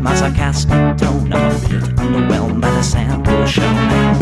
my sarcastic tone. I'm a bit underwhelmed by the sample shown.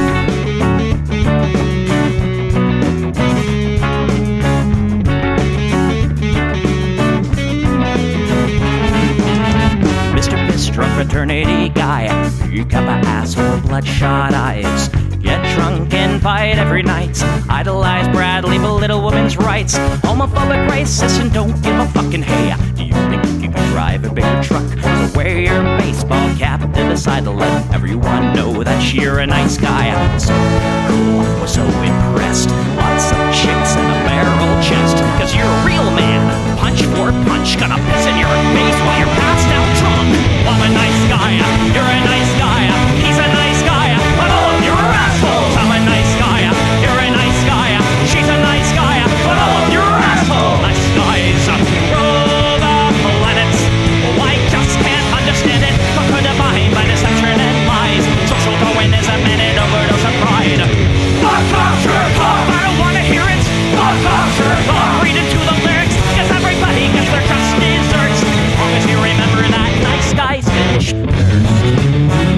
Drunk fraternity guy, you got my ass full of bloodshot eyes. Get drunk and fight every night. Idolize Bradley, belittle women's rights. Homophobic, racist, and don't give a fucking hey. Do you think you can drive a bigger truck? So wear your baseball cap to decide to let everyone know that you're a nice guy. So cool, was so impressed. Lots of chicks and a barrel chest. Cause you're a real man. Punch for punch, gonna piss in your face while you're passed out drunk. I'm a nice guy, you're a nice guy, he's a nice guy, but all of you are assholes. I'm a nice guy, you're a nice guy, she's a nice guy, but all of you are assholes. Nice guys rule the planets. I just can't understand it, but could divine by deception and lies. Social Darwinism and an overdose of pride. Fuck off, Sherlock! I don't wanna hear it. Fuck off, Sherlock! Read into the lyrics, cause everybody gets their just desserts. As long as you remember that nice guys finish first.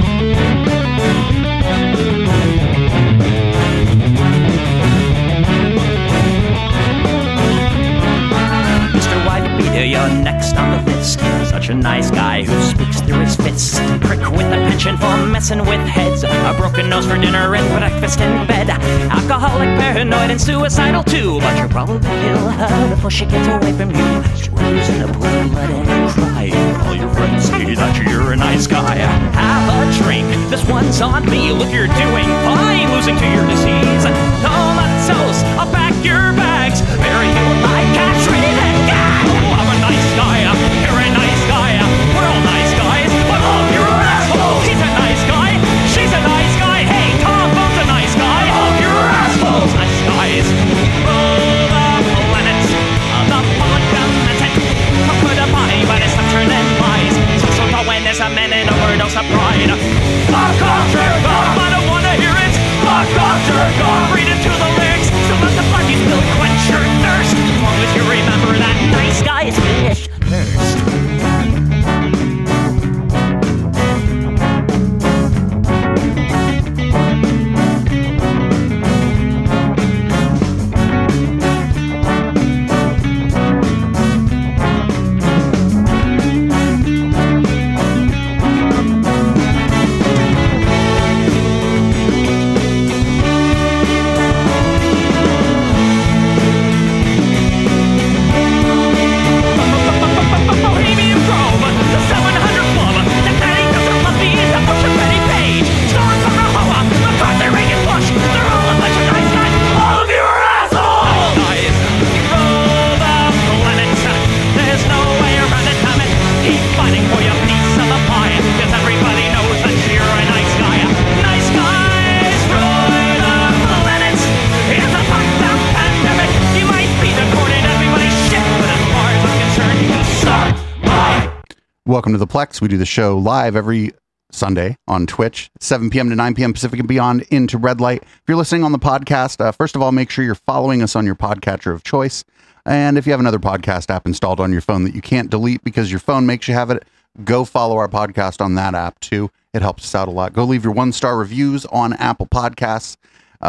Mr. Whitebeard, you're next on the list. Such a nice guy who speaks through his fists. Prick with a penchant for messing with heads. A broken nose for dinner and breakfast in bed. Alcoholic, paranoid, and suicidal too. But you'll probably kill her before she gets away from you. She rolls in a pool, letting her cry. All your friends say that you're a nice guy. Have a drink, this one's on me. Look, you're doing fine, losing to your disease. Comatose, I'll pack your bags. Bury you like cats ready to gag. I'm a nice guy, you're a nice guy. We're all nice guys, but all of you are assholes. He's a nice guy, she's a nice guy. Hey, Tom Bone's a nice guy. All of you are assholes. Nice guys rule the planet. The public demented, put a body by deception and lies. Social Darwinism and an overdose of pride. Fuck off, Sherlock! I don't wanna hear it. Fuck off, Sherlock! Read into the lyrics, so let the bloody spill quench your thirst. As long as you remember that nice guys finish first. Welcome to the Plex. We do the show live every Sunday on Twitch, 7 p.m. to 9 p.m. Pacific and beyond into red light. If you're listening on the podcast, first of all, make sure you're following us on your podcatcher of choice. And if you have another podcast app installed on your phone that you can't delete because your phone makes you have it, go follow our podcast on that app too. It helps us out a lot. Go leave your 1-star reviews on Apple Podcasts.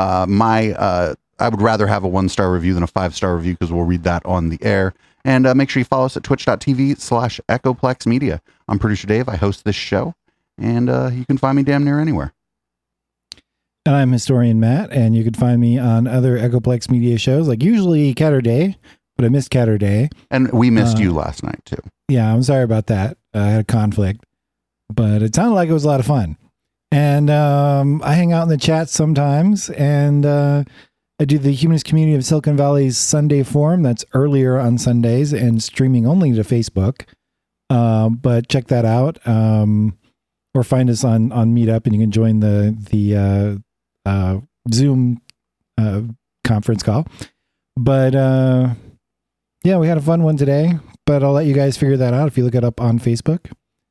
I would rather have a 1-star review than a 5-star review because we'll read that on the air. And make sure you follow us at twitch.tv/Echoplex Media. I'm producer Dave. I host this show, and you can find me damn near anywhere. And I'm historian Matt, and you can find me on other Echoplex Media shows, like usually Catter Day, but I missed Catter Day. And we missed you last night, too. Yeah, I'm sorry about that. I had a conflict, but it sounded like it was a lot of fun. And I hang out in the chat sometimes, and I do the Humanist Community of Silicon Valley's Sunday Forum. That's earlier on Sundays and streaming only to Facebook. But check that out. Or find us on Meetup, and you can join the Zoom conference call. But yeah, we had a fun one today. But I'll let you guys figure that out if you look it up on Facebook.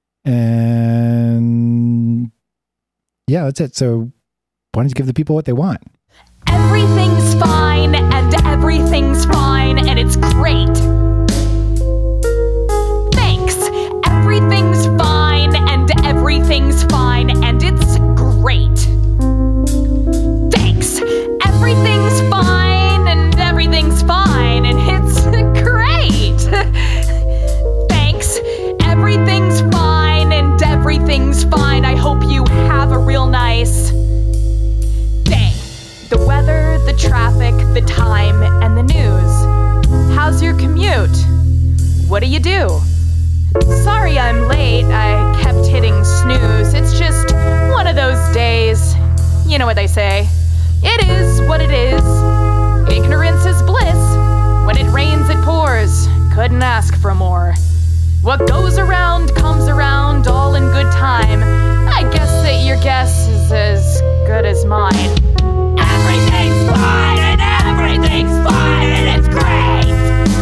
And yeah, that's it. So why don't you give the people what they want? Everything's fine, and everything's fine, and it's great. Thanks. Everything's fine, fine. I hope you have a real nice day. The weather, the traffic, the time, and the news. How's your commute? What do you do? Sorry I'm late. I kept hitting snooze. It's just one of those days. You know what they say. It is what it is. Ignorance is bliss. When it rains, it pours. Couldn't ask for more. What goes around comes around, all in good time. I guess that your guess is as good as mine. Everything's fine and everything's fine and it's great.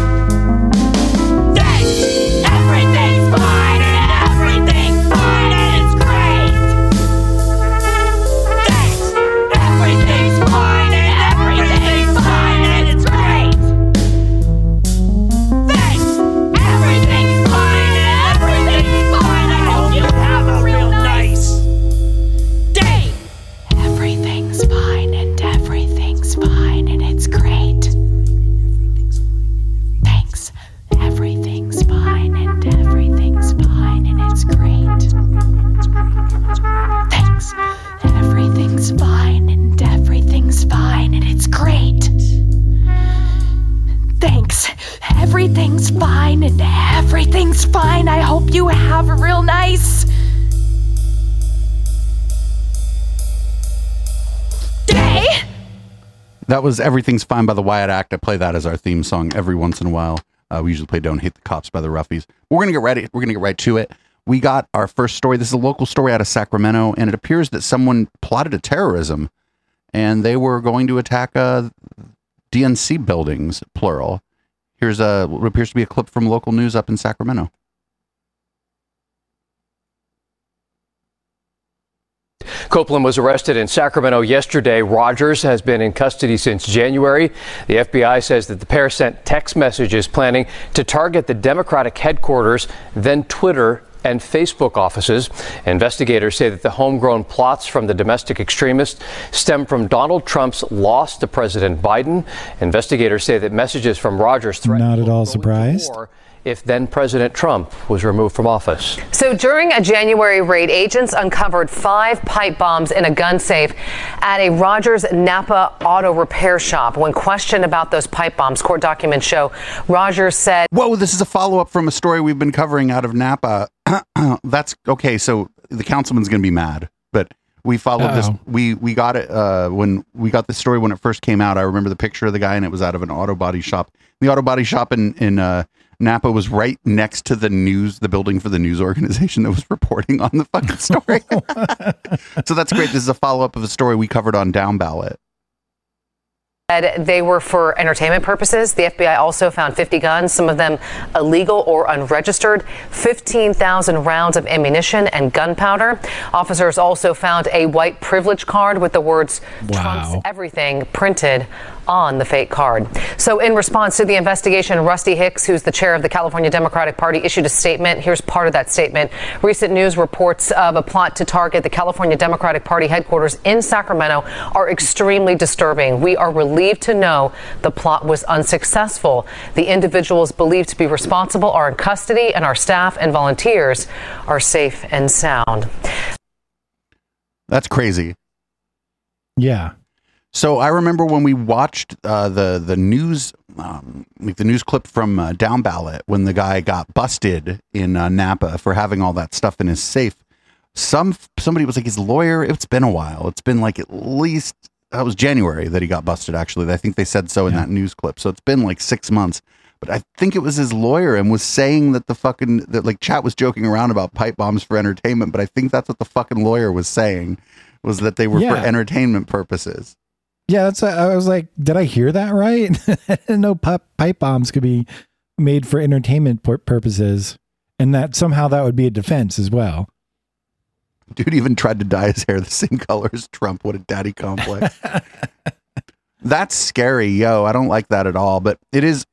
Thanks. Everything's fine and everything's fine and it's great. Thanks. Everything's fine and everything's fine and it's great. Thanks. Everything's fine and everything's fine. I hope you have a real nice day. Everything's fine and everything's fine and it's great. Thanks. Everything's fine and everything's fine and it's great. Thanks. Everything's fine and everything's fine and it's great. Thanks. Everything's fine and everything's fine. I hope you have a real nice day. That was Everything's Fine by the Wyatt Act. I play that as our theme song every once in a while. We usually play Don't Hate the Cops by the Ruffies. We're going to get ready. We're going to get right to it. We got our first story. This is a local story out of Sacramento, and it appears that someone plotted a terrorism, and they were going to attack DNC buildings, plural. Here's what appears to be a clip from local news up in Sacramento. Copeland was arrested in Sacramento yesterday. Rogers has been in custody since January. The FBI says that the pair sent text messages planning to target the Democratic headquarters, then Twitter and Facebook offices. Investigators say that the homegrown plots from the domestic extremists stem from Donald Trump's loss to President Biden. Investigators say that messages from Rogers threatened Not at all surprised. if then President Trump was removed from office. So during a January raid, agents uncovered 5 pipe bombs in a gun safe at a Rogers Napa auto repair shop. When questioned about those pipe bombs, court documents show Rogers said, Whoa, this is a follow-up from a story we've been covering out of Napa. That's okay. So the councilman's going to be mad, but we followed this. We got it when we got the story when it first came out. I remember the picture of the guy, and it was out of an auto body shop. The auto body shop in Napa was right next to the building for the news organization that was reporting on the fucking story. So that's great. This is a follow-up of a story we covered on Down Ballot. They were for entertainment purposes. The FBI also found 50 guns, some of them illegal or unregistered, 15,000 rounds of ammunition and gunpowder. Officers also found a white privilege card with the words Trump's everything printed on the fake card. So in response to the investigation, Rusty Hicks, who's the chair of the California Democratic Party, issued a statement. Here's part of that statement. Recent news reports of a plot to target the California Democratic Party headquarters in Sacramento are extremely disturbing. We are relieved to know the plot was unsuccessful. The individuals believed to be responsible are in custody, and our staff and volunteers are safe and sound. That's crazy. Yeah. So I remember when we watched the news, like the news clip from Down Ballot, when the guy got busted in Napa for having all that stuff in his safe. Somebody was like his lawyer. It's been a while. It's been like at least it was January that he got busted. Actually, I think they said so in that news clip. So it's been like 6 months. But I think it was his lawyer and was saying that that chat was joking around about pipe bombs for entertainment. But I think that's what the fucking lawyer was saying, was that they were for entertainment purposes. Yeah, I was like, did I hear that right? I didn't know pipe bombs could be made for entertainment purposes, and that somehow that would be a defense as well. Dude even tried to dye his hair the same color as Trump. What a daddy complex. That's scary, yo. I don't like that at all. But it is,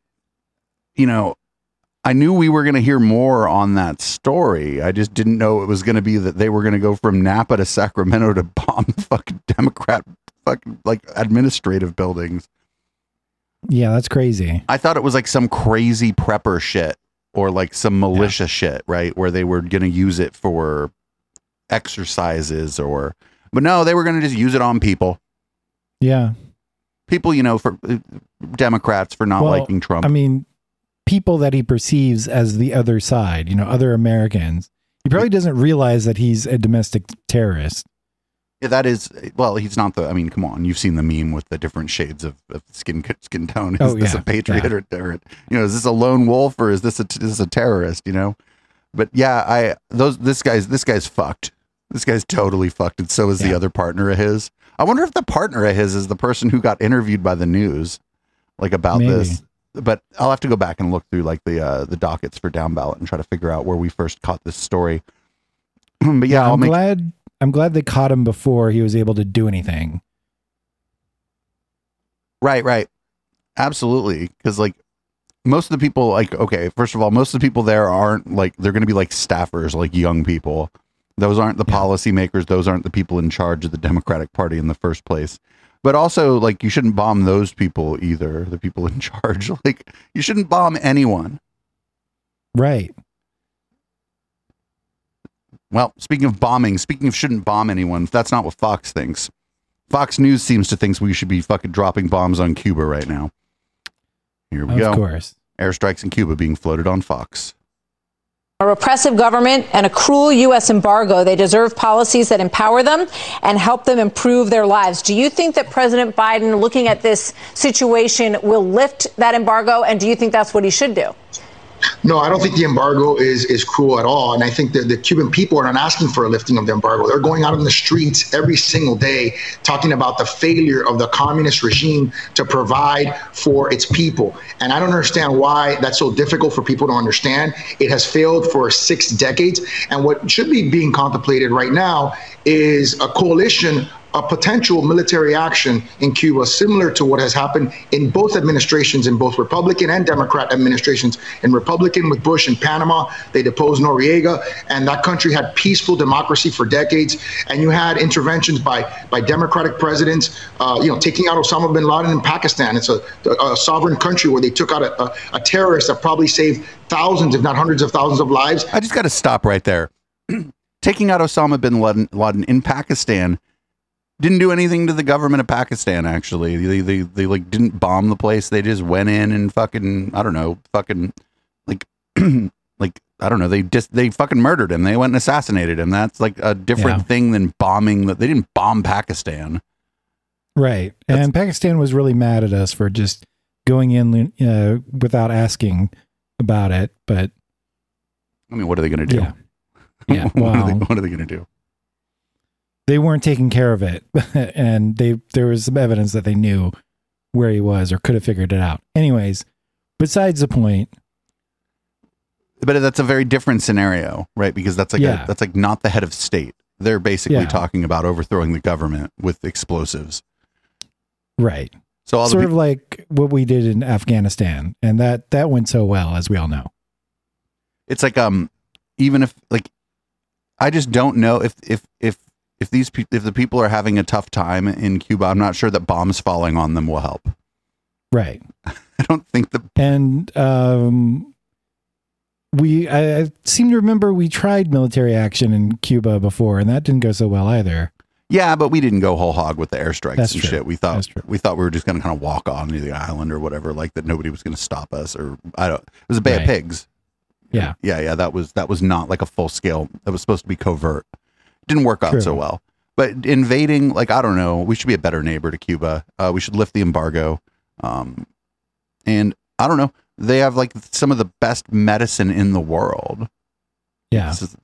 I knew we were going to hear more on that story. I just didn't know it was going to be that they were going to go from Napa to Sacramento to bomb the fucking Democrat fucking like administrative buildings. Yeah, that's crazy. I thought it was like some crazy prepper shit or like some militia shit, right? Where they were going to use it for exercises but no, they were going to just use it on people. Yeah. People, for Democrats for not liking Trump. I mean, people that he perceives as the other side, other Americans. He probably doesn't realize that he's a domestic terrorist. Yeah, that is, he's not come on. You've seen the meme with the different shades of skin tone. Is this a patriot or is this a lone wolf or is this a terrorist, But yeah, this guy's fucked. This guy's totally fucked. And so is the other partner of his. I wonder if the partner of his is the person who got interviewed by the news, about this. But I'll have to go back and look through the dockets for Down Ballot and try to figure out where we first caught this story. But yeah, I'm glad they caught him before he was able to do anything. Right. Absolutely. Because most of the people, first of all, most of the people there aren't they're going to be staffers, young people. Those aren't the policymakers. Those aren't the people in charge of the Democratic Party in the first place. But also, you shouldn't bomb those people either, the people in charge. You shouldn't bomb anyone. Right. Well, speaking of shouldn't bomb anyone, that's not what Fox thinks. Fox News seems to think we should be fucking dropping bombs on Cuba right now. Here we go. Of course. Airstrikes in Cuba being floated on Fox. A repressive government and a cruel U.S. embargo. They deserve policies that empower them and help them improve their lives. Do you think that President Biden, looking at this situation, will lift that embargo? And do you think that's what he should do? No, I don't think the embargo is cruel at all. And I think that the Cuban people are not asking for a lifting of the embargo. They're going out in the streets every single day talking about the failure of the communist regime to provide for its people. And I don't understand why that's so difficult for people to understand. It has failed for 6 decades. And what should be being contemplated right now is a coalition, a potential military action in Cuba, similar to what has happened in both administrations, in both Republican and Democrat administrations. In Republican with Bush in Panama, they deposed Noriega, and that country had peaceful democracy for decades. And you had interventions by Democratic presidents, taking out Osama bin Laden in Pakistan. It's a sovereign country where they took out a terrorist that probably saved thousands, if not hundreds of thousands of lives. I just got to stop right there. Taking out Osama bin Laden in Pakistan didn't do anything to the government of Pakistan. Actually, they didn't bomb the place. They just went in and they fucking murdered him. They went and assassinated him. That's a different thing than bombing. They didn't bomb Pakistan. Right. And Pakistan was really mad at us for just going in without asking about it. But I mean, what are they going to do? Yeah. Wow. What are they going to do? They weren't taking care of it, and there was some evidence that they knew where he was or could have figured it out. Anyways, besides the point. But that's a very different scenario, right? Because that's not the head of state. They're basically talking about overthrowing the government with explosives. Right. So all sort of like what we did in Afghanistan, and that went so well, as we all know. It's even if I just don't know if the people are having a tough time in Cuba, I'm not sure that bombs falling on them will help. Right. I don't think and I seem to remember we tried military action in Cuba before, and that didn't go so well either. Yeah, but we didn't go whole hog with the airstrikes That's and true. shit. We thought we were just going to kind of walk on to the island or whatever, that nobody was going to stop us, or it was a Bay of Pigs. Yeah. Yeah. That was not a full scale. That was supposed to be covert. Didn't work out so well. But invading, I don't know, we should be a better neighbor to Cuba. We should lift the embargo. And I don't know, they have some of the best medicine in the world. Yeah. This is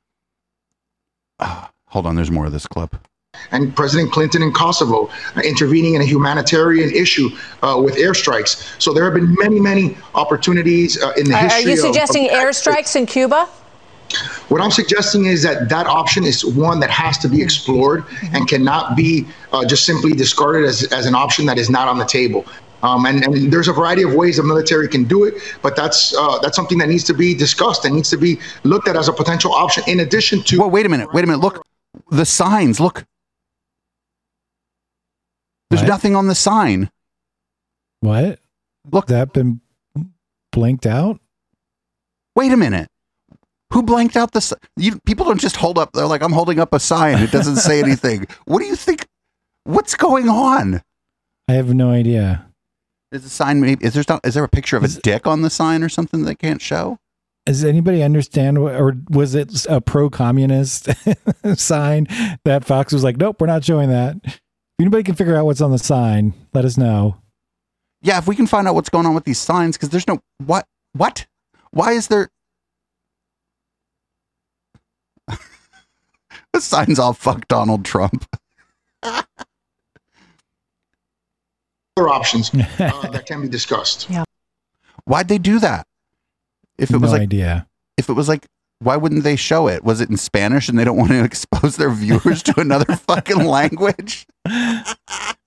hold on, there's more of this clip. And President Clinton in Kosovo intervening in a humanitarian issue with airstrikes. So there have been many, many opportunities in the history. Are you suggesting airstrikes in Cuba? What I'm suggesting is that option is one that has to be explored and cannot be just simply discarded as an option that is not on the table. And there's a variety of ways the military can do it, but that's something that needs to be discussed and needs to be looked at as a potential option in addition to... Well, wait a minute. Look, the signs, look. There's nothing on the sign. What? Look. That been blinked out? Wait a minute. Who blanked out the people don't just hold up. They're like, I'm holding up a sign. It doesn't say anything. What do you think? What's going on? I have no idea. Is the sign maybe? Is there a picture of a dick on the sign or something they can't show? Does anybody understand, or was it a pro-communist sign that Fox was like, nope, we're not showing that? If anybody can figure out what's on the sign, let us know. Yeah, if we can find out what's going on with these signs, because there's no what? Why is there? The sign's all fuck Donald Trump. Other options that can be discussed. Yeah. Why'd they do that? If it was No like, idea. if it was like, why wouldn't they show it? Was it in Spanish and they don't want to expose their viewers to another fucking language? I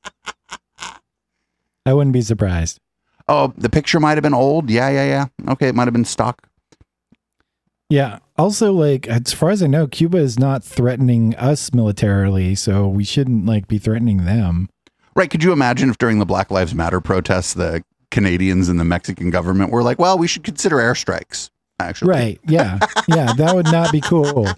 wouldn't be surprised. Oh, the picture might have been old. Yeah. Okay, it might have been stock. Yeah. Also, like, as far as I know, Cuba is not threatening us militarily, so we shouldn't like be threatening them. Right. Could you imagine if during the Black Lives Matter protests, the Canadians and the Mexican government were like, well, we should consider airstrikes, actually. Right. Yeah. Yeah. That would not be cool.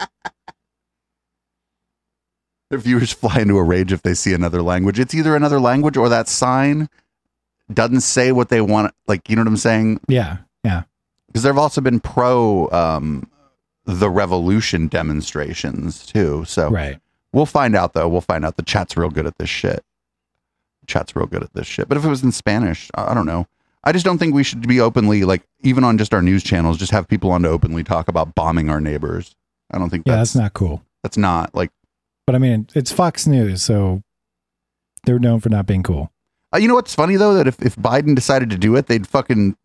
Their viewers fly into a rage if they see another language. It's either another language or that sign doesn't say what they want. Like, you know what I'm saying? Yeah. Yeah. Because there have also been the revolution demonstrations too. So Right. we'll find out, though. We'll find out. The chat's real good at this shit. But if it was in Spanish, I don't know. I just don't think we should be openly, like, even on just our news channels, just have people on to openly talk about bombing our neighbors. I don't think that's not cool. That's not like. But I mean, it's Fox News, so they're known for not being cool. You know what's funny though? That if Biden decided to do it, they'd hammer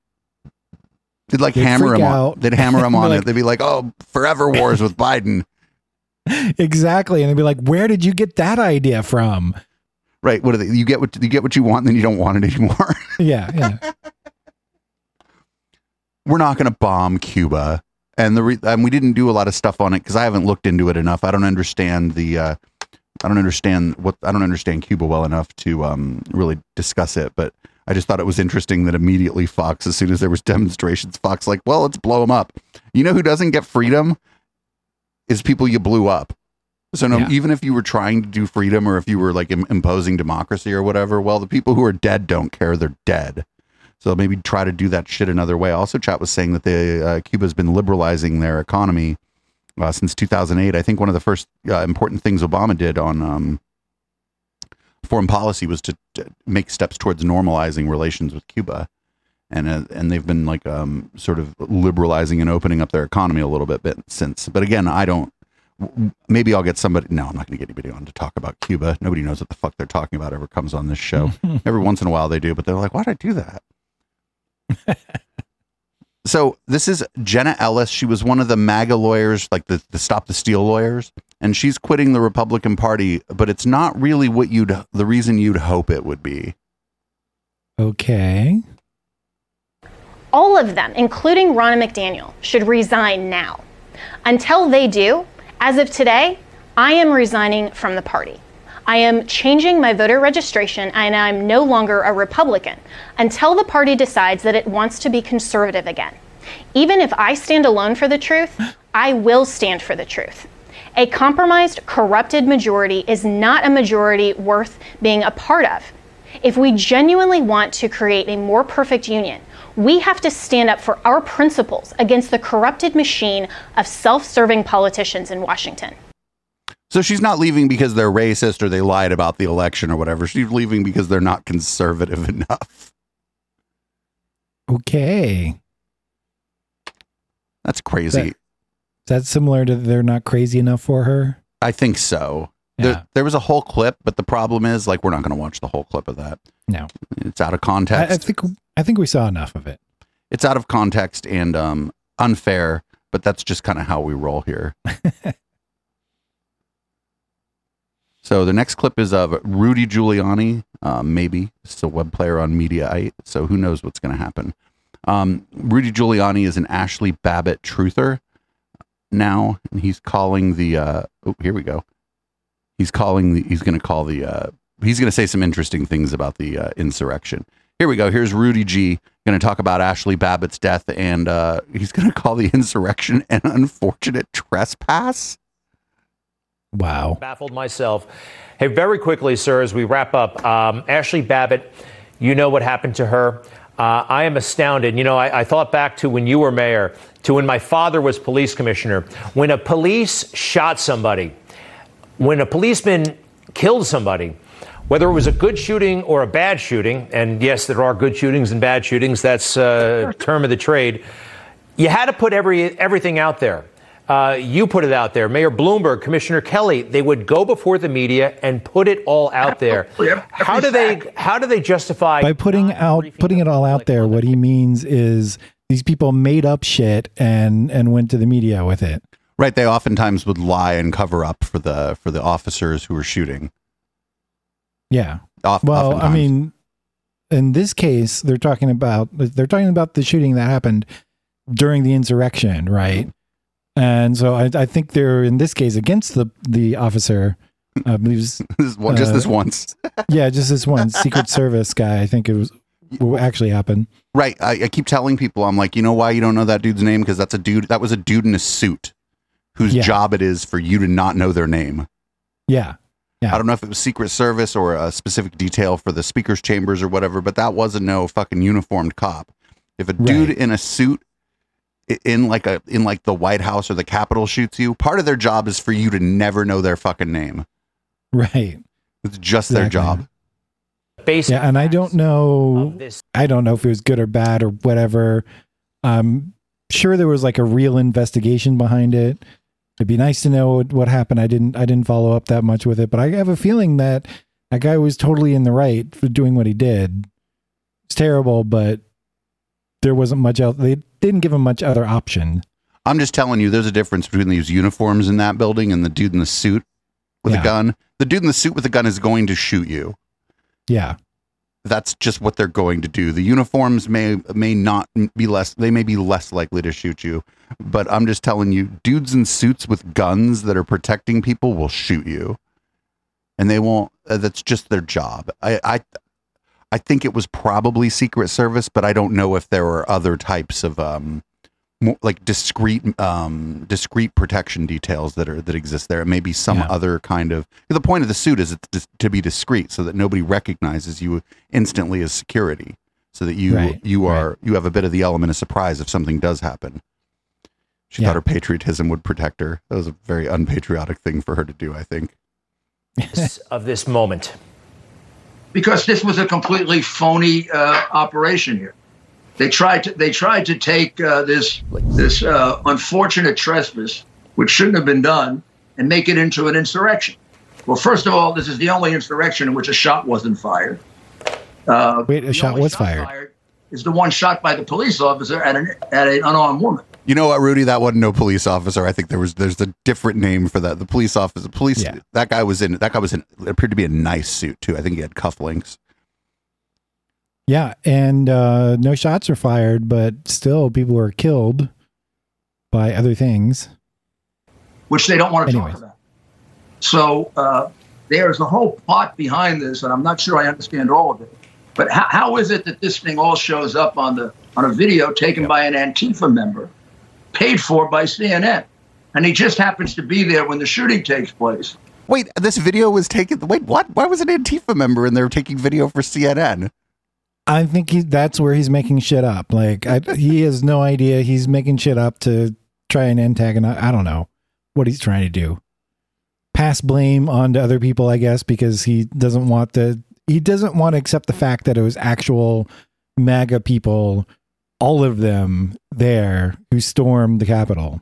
him on. They'd hammer him on like, it. They'd be like, "Oh, forever wars with Biden." Exactly, and they'd be like, "Where did you get that idea from?" Right? What are they? You get what you want, and then you don't want it anymore. Yeah. We're not going to bomb Cuba, and we didn't do a lot of stuff on it because I haven't looked into it enough. I don't understand Cuba well enough to really discuss it, but I just thought it was interesting that immediately Fox, as soon as there was demonstrations, Fox like, well, let's blow them up. You know who doesn't get freedom? Is people you blew up. So even if you were trying to do freedom or if you were like imposing democracy or whatever, well, the people who are dead don't care. They're dead. So maybe try to do that shit another way. Also, chat was saying that Cuba's been liberalizing their economy since 2008. I think one of the first important things Obama did on foreign policy was to make steps towards normalizing relations with Cuba, and they've been like sort of liberalizing and opening up their economy a little bit since. But again, I don't. Maybe I'll get somebody. No, I'm not going to get anybody on to talk about Cuba. Nobody knows what the fuck they're talking about ever comes on this show. Every once in a while they do, but they're like, why did I do that? So this is Jenna Ellis. She was one of the MAGA lawyers, like the Stop the Steal lawyers, and she's quitting the Republican Party, but it's not really the reason you'd hope it would be. Okay. All of them, including Ronna McDaniel, should resign now. Until they do, as of today, I am resigning from the party. I am changing my voter registration and I'm no longer a Republican until the party decides that it wants to be conservative again. Even if I stand alone for the truth, I will stand for the truth. A compromised, corrupted majority is not a majority worth being a part of. If we genuinely want to create a more perfect union, we have to stand up for our principles against the corrupted machine of self-serving politicians in Washington. So she's not leaving because they're racist or they lied about the election or whatever. She's leaving because they're not conservative enough. Okay. That's crazy. That's similar to they're not crazy enough for her? I think so. Yeah. There was a whole clip, but the problem is, like, we're not going to watch the whole clip of that. No. It's out of context. I think we saw enough of it. It's out of context and unfair, but that's just kind of how we roll here. So the next clip is of Rudy Giuliani, maybe. It's a web player on Mediaite, so who knows what's going to happen. Rudy Giuliani is an Ashley Babbitt truther now, and he's calling the, here we go. He's going to say some interesting things about the insurrection. Here we go. Here's Rudy G. going to talk about Ashley Babbitt's death, and he's going to call the insurrection an unfortunate trespass. Wow. Baffled myself. Hey, very quickly, sir, as we wrap up, Ashley Babbitt, you know what happened to her. I am astounded. You know, I thought back to when you were mayor, to when my father was police commissioner. When a police shot somebody, when a policeman killed somebody, whether it was a good shooting or a bad shooting, and yes, there are good shootings and bad shootings, that's a term of the trade, you had to put everything out there. You put it out there. Mayor Bloomberg, Commissioner Kelly, they would go before the media and put it all out there. How do they justify by putting it all out there? What he means is these people made up shit and went to the media with it. Right. They oftentimes would lie and cover up for the officers who were shooting. Yeah. Oftentimes. I mean, in this case, they're talking about the shooting that happened during the insurrection, right? And so I think they're, in this case, against the officer. I believe just this once. Yeah, just this one Secret Service guy. I think it was what actually happened. Right. I keep telling people, I'm like, you know why you don't know that dude's name? Because that was a dude in a suit whose job it is for you to not know their name. Yeah. Yeah. I don't know if it was Secret Service or a specific detail for the speaker's chambers or whatever, but that wasn't no fucking uniformed cop. If a dude in a suit in like the White House or the Capitol shoots you, part of their job is for you to never know their fucking name. Right. It's just their job. Yeah, and I don't know if it was good or bad or whatever. I'm sure there was like a real investigation behind it. It'd be nice to know what happened. I didn't follow up that much with it, but I have a feeling that guy was totally in the right for doing what he did. It's terrible, but there wasn't much else. They didn't give him much other option. I'm just telling you, there's a difference between these uniforms in that building and the dude in the suit with a gun. The dude in the suit with a gun is going to shoot you. Yeah. That's just what they're going to do. The uniforms may not be they may be less likely to shoot you, but I'm just telling you, dudes in suits with guns that are protecting people will shoot you, and they won't. That's just their job. I think it was probably Secret Service, but I don't know if there were other types of more like discreet protection details that exist there. It may be some other kind of. The point of the suit is to be discreet, so that nobody recognizes you instantly as security, so that you have a bit of the element of surprise if something does happen. She thought her patriotism would protect her. That was a very unpatriotic thing for her to do, I think. Of this moment, because this was a completely phony operation here. They tried to take this unfortunate trespass, which shouldn't have been done, and make it into an insurrection. Well, first of all, this is the only insurrection in which a shot wasn't fired. Wait, a shot was fired? Is the one shot by the police officer at an unarmed woman. You know what, Rudy? That wasn't no police officer. I think there's a different name for that. The police officer, that guy appeared to be a nice suit too. I think he had cufflinks. Yeah, and no shots were fired, but still people were killed by other things. Which they don't want to talk about. So there's a whole plot behind this, and I'm not sure I understand all of it. But how is it that this thing all shows up on a video taken by an Antifa member, paid for by CNN? And he just happens to be there when the shooting takes place. Wait, this video was taken... Wait, what? Why was an Antifa member in there taking video for CNN? I think that's where he's making shit up. Like, he has no idea. He's making shit up to try and antagonize. I don't know what he's trying to do. Pass blame on to other people, I guess, because he doesn't want to accept the fact that it was actual MAGA people, all of them there, who stormed the Capitol.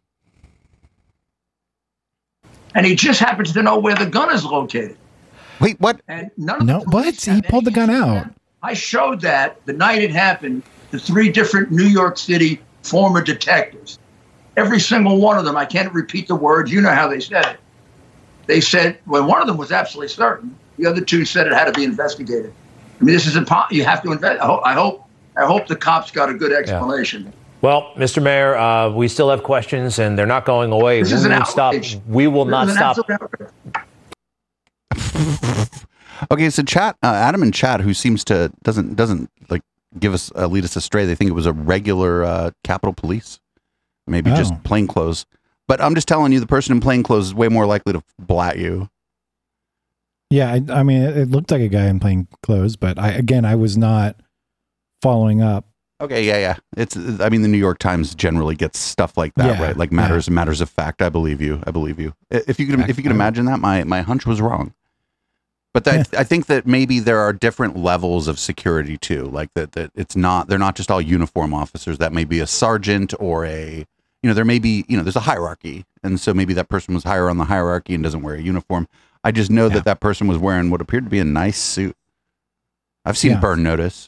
And he just happens to know where the gun is located. Wait, what? And He pulled the gun out. I showed that the night it happened to 3 different New York City former detectives. Every single one of them, I can't repeat the words, you know how they said it. They said, well, one of them was absolutely certain. The other 2 said it had to be investigated. I mean, this is impossible. You have to invest. I hope the cops got a good explanation. Yeah. Well, Mr. Mayor, we still have questions, and they're not going away. We will not stop. Okay, so chat, Adam in chat, who seems to doesn't like lead us astray. They think it was a regular Capitol Police, maybe just plainclothes. But I'm just telling you, the person in plainclothes is way more likely to blat you. Yeah, I mean, it looked like a guy in plainclothes, but I was not following up. Okay, yeah. I mean, the New York Times generally gets stuff like that, right? Like matters of fact. I believe you. If you could imagine that, my hunch was wrong. But I think that maybe there are different levels of security too. Like that they're not just all uniform officers. That may be a sergeant or there may be, there's a hierarchy. And so maybe that person was higher on the hierarchy and doesn't wear a uniform. I just know that person was wearing what appeared to be a nice suit. I've seen Burn Notice.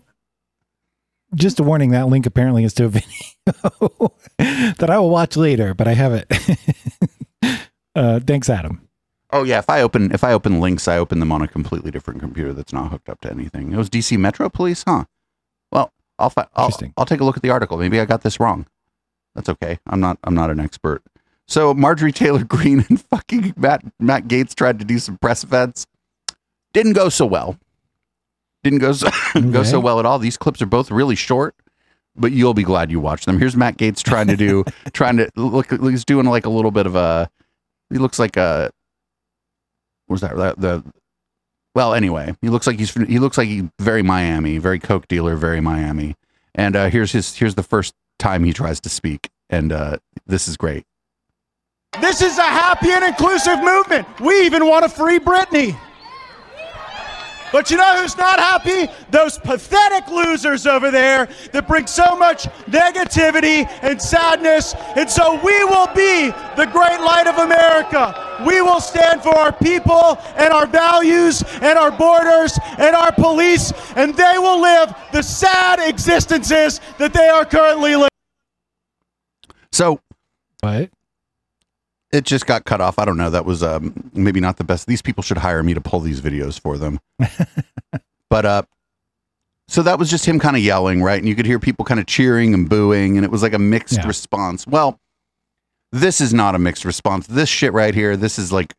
Just a warning, that link apparently is to a video that I will watch later, but I have it. Thanks, Adam. Oh yeah, if I open links, I open them on a completely different computer that's not hooked up to anything. It was DC Metro Police, huh? Well, I'll take a look at the article. Maybe I got this wrong. That's okay. I'm not an expert. So Marjorie Taylor Greene and fucking Matt Gaetz tried to do some press events. Didn't go so well. Go so well at all. These clips are both really short, but you'll be glad you watched them. Here's Matt Gaetz trying to look. He's doing like a little bit of a. He looks like a. What was that? Well, anyway, he looks like he's very Miami, very coke dealer, very Miami. And here's the first time he tries to speak, and this is great. This is a happy and inclusive movement. We even want to free Britney. But you know who's not happy? Those pathetic losers over there that bring so much negativity and sadness. And so we will be the great light of America. We will stand for our people and our values and our borders and our police, and they will live the sad existences that they are currently living. So, what? It just got cut off. I don't know. That was maybe not the best. These people should hire me to pull these videos for them. But so that was just him kind of yelling, right? And you could hear people kind of cheering and booing, and it was like a mixed response. Well, this is not a mixed response. This shit right here, this is like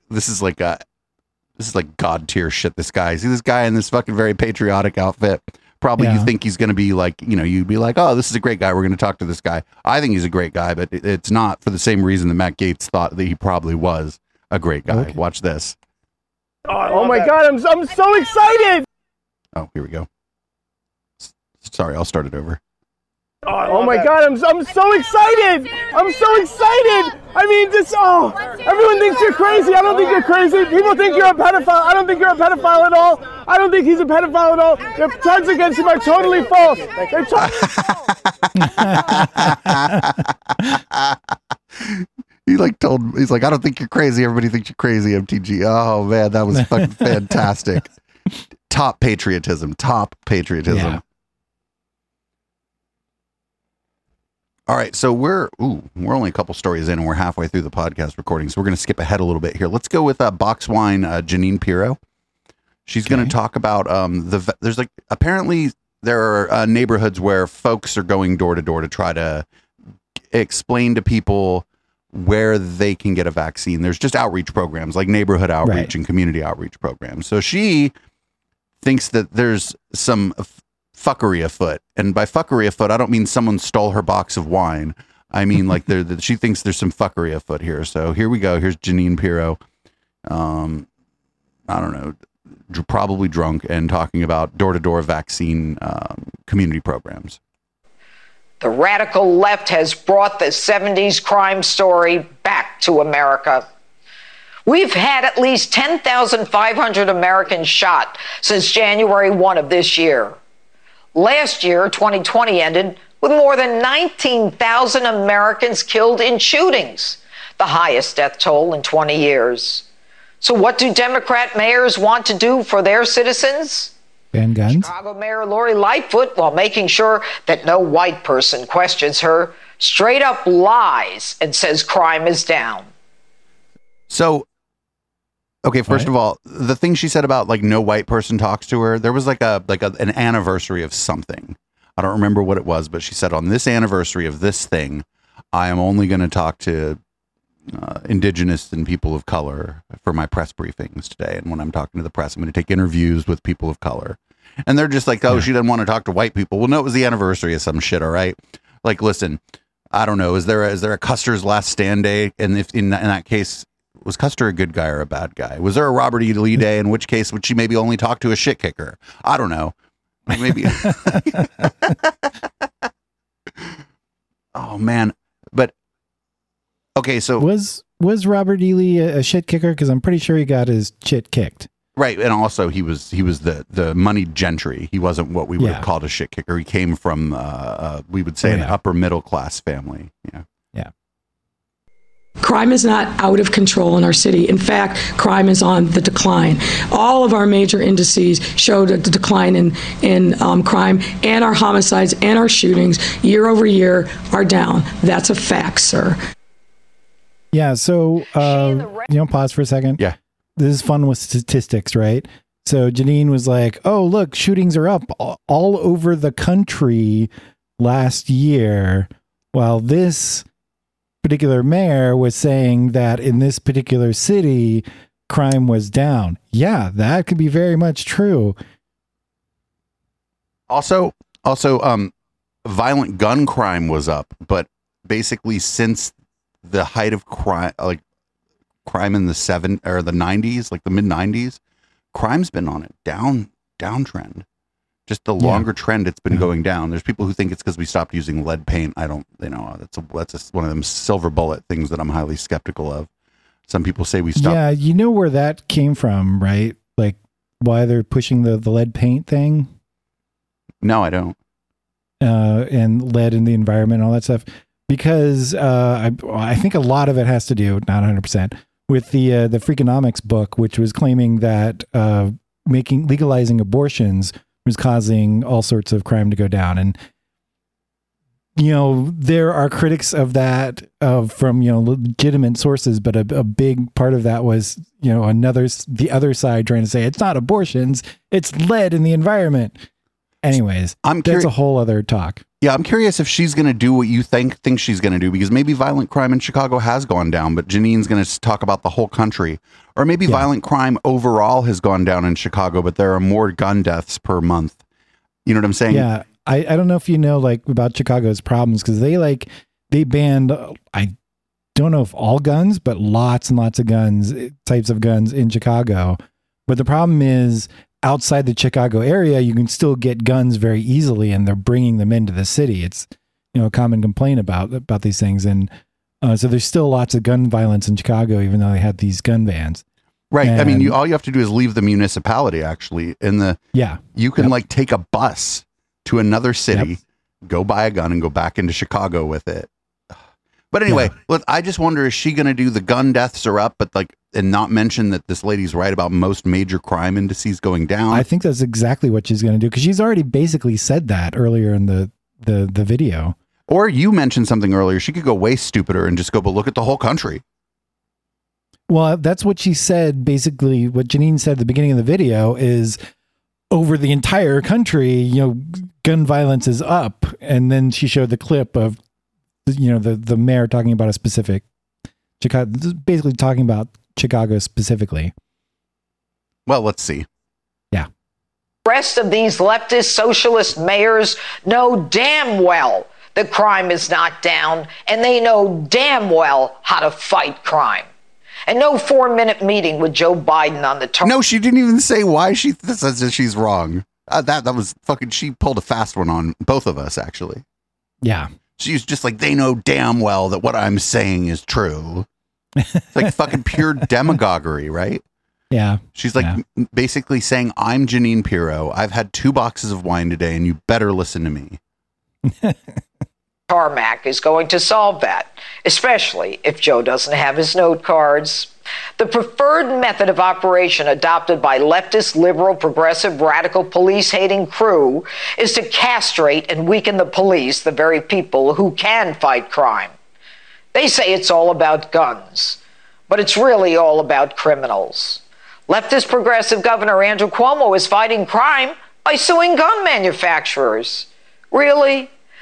God tier shit. This guy, see this guy in this fucking very patriotic outfit. Probably you think he's going to be like, you'd be like, oh, this is a great guy. We're going to talk to this guy. I think he's a great guy, but it's not for the same reason that Matt Gaetz thought that he probably was a great guy. Okay. Watch this. Oh my God, I'm so excited. Oh, here we go. Sorry, I'll start it over. Oh my God, I'm so excited. I'm so excited. I mean, everyone thinks you're crazy. I don't think you're crazy. People think you're a pedophile. I don't think you're a pedophile at all. I don't think he's a pedophile at all. The charges against him are totally false. He's like, I don't think you're crazy. Everybody thinks you're crazy, MTG. Oh man, that was fucking fantastic. Top patriotism. Yeah. All right, so we're only a couple stories in, and we're halfway through the podcast recording, so we're going to skip ahead a little bit here. Let's go with Box Wine, Jeanine Pirro. She's going to talk about apparently there are neighborhoods where folks are going door to door to try to explain to people where they can get a vaccine. There's just outreach programs like neighborhood outreach and community outreach programs. So she thinks that there's some fuckery afoot, and by fuckery afoot, I don't mean someone stole her box of wine. I mean like she thinks there's some fuckery afoot here. So here we go. Here's Jeanine Pirro. I don't know, probably drunk and talking about door-to-door vaccine community programs. The radical left has brought the 70s crime story back to America. We've had at least 10,500 Americans shot since January 1 of this year. Last year, 2020, ended with more than 19,000 Americans killed in shootings, the highest death toll in 20 years. So what do Democrat mayors want to do for their citizens? Ban guns. Chicago Mayor Lori Lightfoot, while making sure that no white person questions her, straight up lies and says crime is down. So, okay, first of all, the thing she said about like no white person talks to her, there was like an anniversary of something. I don't remember what it was, but she said on this anniversary of this thing, I am only going to talk to indigenous and people of color for my press briefings today. And when I'm talking to the press, I'm going to take interviews with people of color. And they're just like, oh, she didn't want to talk to white people. Well, no, it was the anniversary of some shit. All right. Like, listen, I don't know. Is there a Custer's last stand day? And if in that case, was Custer a good guy or a bad guy? Was there a Robert E. Lee day? In which case would she maybe only talk to a shit kicker? I don't know. Maybe. Oh man. But okay, so was Robert E. Lee a shit kicker? Because I'm pretty sure he got his shit kicked. Right, and also he was the moneyed gentry. He wasn't what we would have called a shit kicker. He came from we would say an upper middle class family. Yeah. Crime is not out of control in our city. In fact, crime is on the decline. All of our major indices showed a decline in crime, and our homicides and our shootings year over year are down. That's a fact, sir. Yeah. So, pause for a second. Yeah. This is fun with statistics, right? So Janine was like, oh, look, shootings are up all over the country last year, while this particular mayor was saying that in this particular city, crime was down. Yeah, that could be very much true. Also, violent gun crime was up, but basically since the height of crime, like crime in the 90s, like the mid 90s, crime's been on a downtrend. Just the longer trend, it's been going down. There's people who think it's because we stopped using lead paint. I don't, that's one of them silver bullet things that I'm highly skeptical of. Some people say we stopped. Yeah, you know where that came from, right? Like why they're pushing the lead paint thing? No, I don't. And lead in the environment and all that stuff. Because I think a lot of it has to do, not 100%, with the Freakonomics book, which was claiming that legalizing abortions was causing all sorts of crime to go down. And, there are critics of that from, legitimate sources, but a big part of that was, the other side trying to say it's not abortions, it's lead in the environment. Anyways, that's a whole other talk. Yeah, I'm curious if she's going to do what you think she's going to do, because maybe violent crime in Chicago has gone down, but Janine's going to talk about the whole country. Or maybe violent crime overall has gone down in Chicago, but there are more gun deaths per month. You know what I'm saying? Yeah. I don't know if you know about Chicago's problems, because they banned, I don't know if all guns, but lots and lots of types of guns in Chicago. But the problem is, outside the Chicago area, you can still get guns very easily, and they're bringing them into the city. It's, a common complaint about these things. And so there's still lots of gun violence in Chicago, even though they had these gun bans. Right. And, I mean, all you have to do is leave the municipality, actually. You can take a bus to another city, go buy a gun and go back into Chicago with it. But anyway, look, I just wonder, is she going to do the gun deaths are up, but and not mention that this lady's right about most major crime indices going down? I think that's exactly what she's going to do, because she's already basically said that earlier in the video. Or you mentioned something earlier. She could go way stupider and just go, but look at the whole country. Well, that's what she said. Basically, what Janine said at the beginning of the video is, over the entire country, gun violence is up. And then she showed the clip of, the mayor talking about a specific Chicago, basically talking about Chicago specifically. Well, let's see. Yeah. The rest of these leftist socialist mayors know damn well that crime is not down, and they know damn well how to fight crime. And no 4-minute meeting with Joe Biden on the target. No, she didn't even say why she says that she's wrong. That was fucking, she pulled a fast one on both of us, actually. Yeah. She's just like, they know damn well that what I'm saying is true. It's like fucking pure demagoguery, right? Yeah. She's basically saying, I'm Janine Pirro. I've had 2 boxes of wine today, and you better listen to me. Tarmac is going to solve that, especially if Joe doesn't have his note cards. The preferred method of operation adopted by leftist, liberal, progressive, radical, police-hating crew is to castrate and weaken the police, the very people who can fight crime. They say it's all about guns, but it's really all about criminals. Leftist progressive Governor Andrew Cuomo is fighting crime by suing gun manufacturers. Really?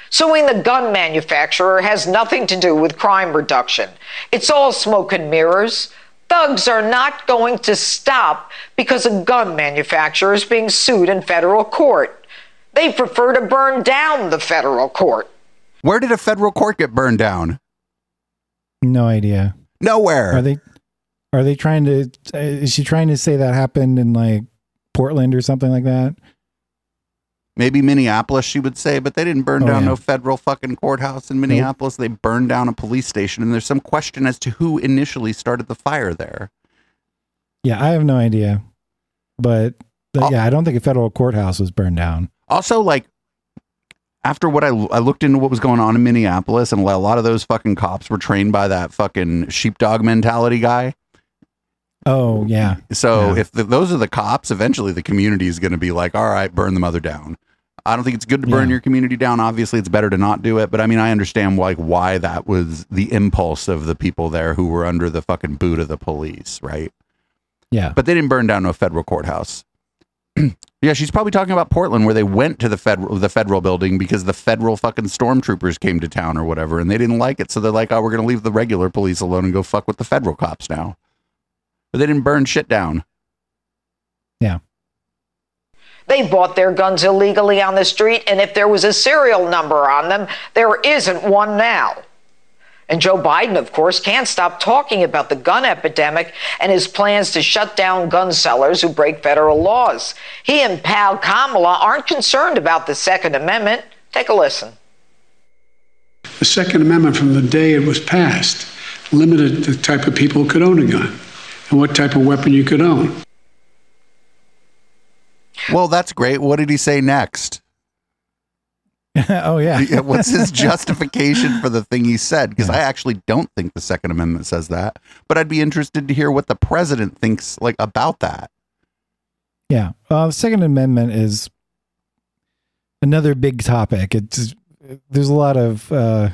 Suing the gun manufacturer has nothing to do with crime reduction. It's all smoke and mirrors. Thugs are not going to stop because a gun manufacturer is being sued in federal court. They prefer to burn down the federal court. Where did a federal court get burned down? No idea. Nowhere. Are they trying to, is she trying to say that happened in like Portland or something like that? Maybe Minneapolis, she would say, but they didn't burn down no federal fucking courthouse in Minneapolis. They burned down a police station, and there's some question as to who initially started the fire there. Yeah, I have no idea. But yeah, I don't think a federal courthouse was burned down. Also, like, after what I looked into what was going on in Minneapolis, and a lot of those fucking cops were trained by that fucking sheepdog mentality guy. Oh, yeah. So if those are the cops, eventually the community is going to be like, all right, burn the mother down. I don't think it's good to burn your community down. Obviously, it's better to not do it. But I mean, I understand like why that was the impulse of the people there who were under the fucking boot of the police, right? Yeah. But they didn't burn down no federal courthouse. Yeah, she's probably talking about Portland, where they went to the federal building because the federal fucking stormtroopers came to town or whatever, and they didn't like it. So they're like, oh, we're going to leave the regular police alone and go fuck with the federal cops now. But they didn't burn shit down. Yeah. They bought their guns illegally on the street, and if there was a serial number on them, there isn't one now. And Joe Biden, of course, can't stop talking about the gun epidemic and his plans to shut down gun sellers who break federal laws. He and pal Kamala aren't concerned about the Second Amendment. Take a listen. The Second Amendment, from the day it was passed, limited the type of people who could own a gun and what type of weapon you could own. Well, that's great. What did he say next? Oh, yeah. What's his justification for the thing he said? Because I actually don't think the Second Amendment says that, but I'd be interested to hear what the president thinks like about that. Yeah. The Second Amendment is another big topic. There's a lot of,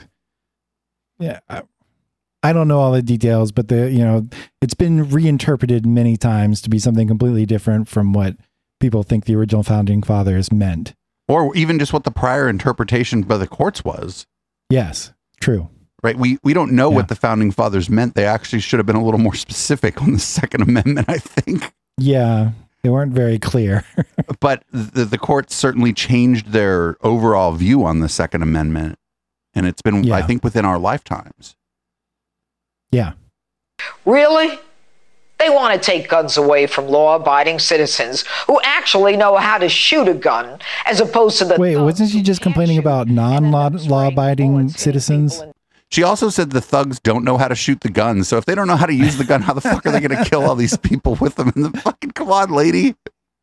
I don't know all the details, but it's been reinterpreted many times to be something completely different from what people think the original founding fathers meant. Or even just what the prior interpretation by the courts was. Yes, true. Right. We don't know what the founding fathers meant. They actually should have been a little more specific on the Second Amendment, I think. Yeah, they weren't very clear. But the courts certainly changed their overall view on the Second Amendment. And it's been, I think, within our lifetimes. Yeah. Really? They want to take guns away from law-abiding citizens who actually know how to shoot a gun, as opposed to the... Wait, wasn't she just complaining about non-law-abiding citizens? She also said the thugs don't know how to shoot the gun. So if they don't know how to use the gun, how the fuck are they going to kill all these people with them? And fucking, come on, lady.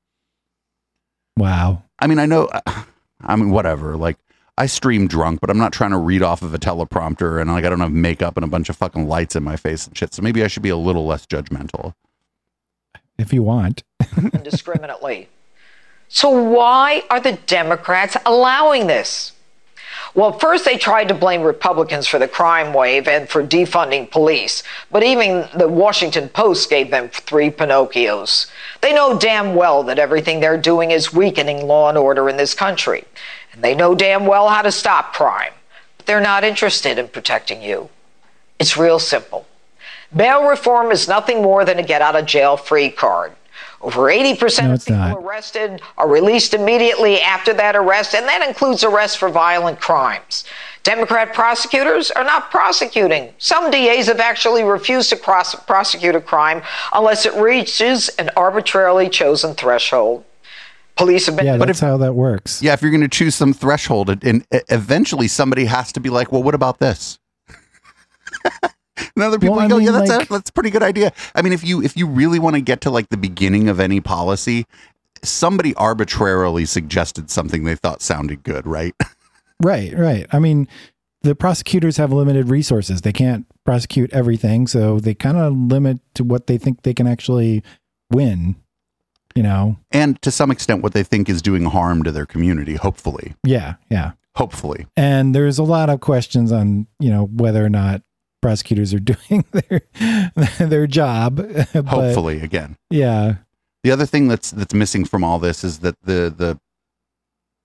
Wow. I mean, whatever. Like, I stream drunk, but I'm not trying to read off of a teleprompter, and like I don't have makeup and a bunch of fucking lights in my face and shit. So maybe I should be a little less judgmental. If you want. Indiscriminately. So why are the Democrats allowing this? Well, first they tried to blame Republicans for the crime wave and for defunding police, but even the Washington Post gave them 3 Pinocchios. They know damn well that everything they're doing is weakening law and order in this country. And they know damn well how to stop crime. But they're not interested in protecting you. It's real simple. Bail reform is nothing more than a get-out-of-jail-free card. Over 80% of people arrested are released immediately after that arrest, and that includes arrests for violent crimes. Democrat prosecutors are not prosecuting. Some DAs have actually refused to prosecute a crime unless it reaches an arbitrarily chosen threshold. Police have been... Yeah, that's how that works. Yeah, if you're going to choose some threshold, and eventually somebody has to be like, well, what about this? And other people go, yeah, that's a pretty good idea. I mean, if you really want to get to like the beginning of any policy, somebody arbitrarily suggested something they thought sounded good, right? Right. I mean, the prosecutors have limited resources. They can't prosecute everything, so they kind of limit to what they think they can actually win, And to some extent, what they think is doing harm to their community, hopefully. Yeah. Hopefully. And there's a lot of questions on, whether or not prosecutors are doing their job. Hopefully, again. Yeah. The other thing that's missing from all this is that